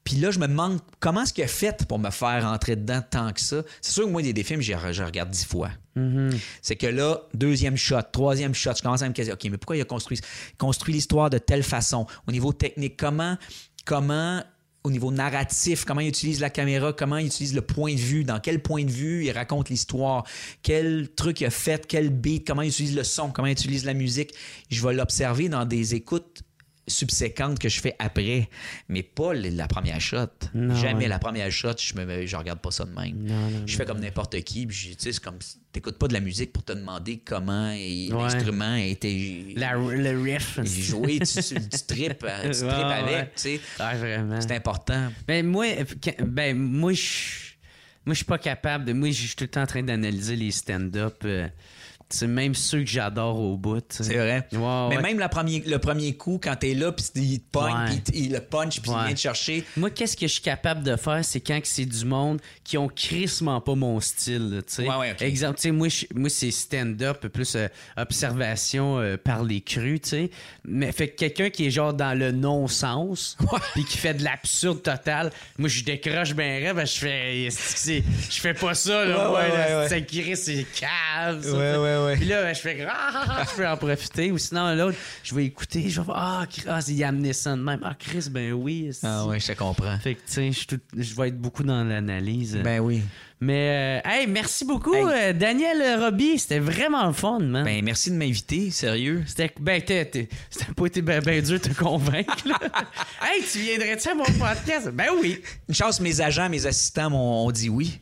Puis là, je me demande comment est-ce qu'il a fait pour me faire rentrer dedans tant que ça. C'est sûr que moi, des, des films, je, je regarde dix fois. Mm-hmm. C'est que là, deuxième shot, troisième shot, je commence à me questionner, OK, mais pourquoi il a construit, construit l'histoire de telle façon? Au niveau technique, comment, comment, au niveau narratif, comment il utilise la caméra, comment il utilise le point de vue, dans quel point de vue il raconte l'histoire, quel truc il a fait, quel beat, comment il utilise le son, comment il utilise la musique. Je vais l'observer dans des écoutes subséquentes que je fais après, mais pas la première shot. Non, Jamais ouais. la première shot, je me je regarde pas ça de même. Non, non, je non. fais comme n'importe qui, puis c'est comme t'écoutes pas de la musique pour te demander comment et ouais. l'instrument a été la, le riff joué, tu, tu, tu tripes, tu tripes ouais, avec, ouais. tu sais. Ouais, vraiment. C'est important. Ben moi, ben moi je moi je suis pas capable de, moi je suis tout le temps en train d'analyser les stand-up. Euh, C'est même ceux que j'adore au bout. T'sais. C'est vrai. Ouais, mais ouais. même la premier, le premier coup, quand t'es là, puis il te pogne, ouais. puis il le punch, puis ouais. il vient te chercher. Moi, qu'est-ce que je suis capable de faire, c'est quand c'est du monde qui ont crissement pas mon style. Ouais, ouais, okay. Exemple, moi, moi c'est stand-up, plus euh, observation euh, par les crus. T'sais. Mais fait que quelqu'un qui est genre dans le non-sens, puis qui fait de l'absurde total, moi, je décroche bien rêve, je fais je fais pas ça. Là, ouais, ouais, ouais, ouais. Ça crie, c'est cave. Ça, ouais, ouais. Ouais. Puis là, je fais ah, je peux en profiter. Ou sinon, l'autre, je vais écouter. Je vais faire ah, ah, il a amené ça de même. Ah, Chris, ben oui. Ah, ouais, je te comprends. Fait que, tu sais, je vais être beaucoup dans l'analyse. Ben oui. Mais, euh, hey, merci beaucoup, hey. euh, Daniel Roby. C'était vraiment le fun, man. Ben, merci de m'inviter, sérieux. C'était, ben, t'es, t'es, c'était pas été ben, ben dur de te convaincre, là. Hey, tu viendrais-tu à mon podcast? Ben oui. Une chance, mes agents, mes assistants m'ont dit oui.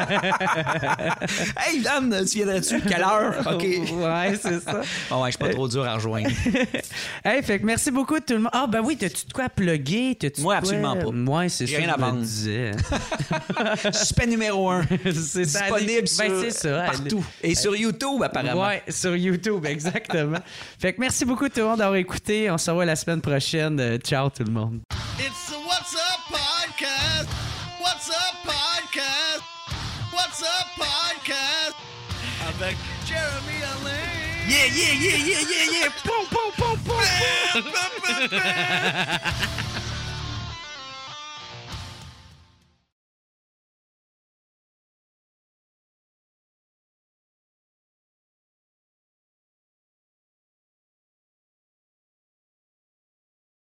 Hey, Dan, tu viendrais-tu? Quelle heure? OK. Ouais, c'est ça. Oh, ouais, je suis pas trop dur à rejoindre. Hey, fait que merci beaucoup tout le monde. Ah, ben oui, t'as-tu de quoi à plugger? T'as-tu Moi, de quoi? absolument pas. Ouais, c'est J'ai ça. rien à vendre. Suspect numéro un. C'est disponible ça, ben, c'est ça, partout. Et sur YouTube, apparemment. Ouais, sur YouTube, exactement. Fait que merci beaucoup tout le monde d'avoir écouté. On se revoit la semaine prochaine. Ciao tout le monde. It's the What's Up Podcast. What's Up Podcast. What's Up Podcast. Avec Jeremy Alain. Yeah, yeah, yeah, yeah, yeah, yeah. Poum, poum, poum, poum.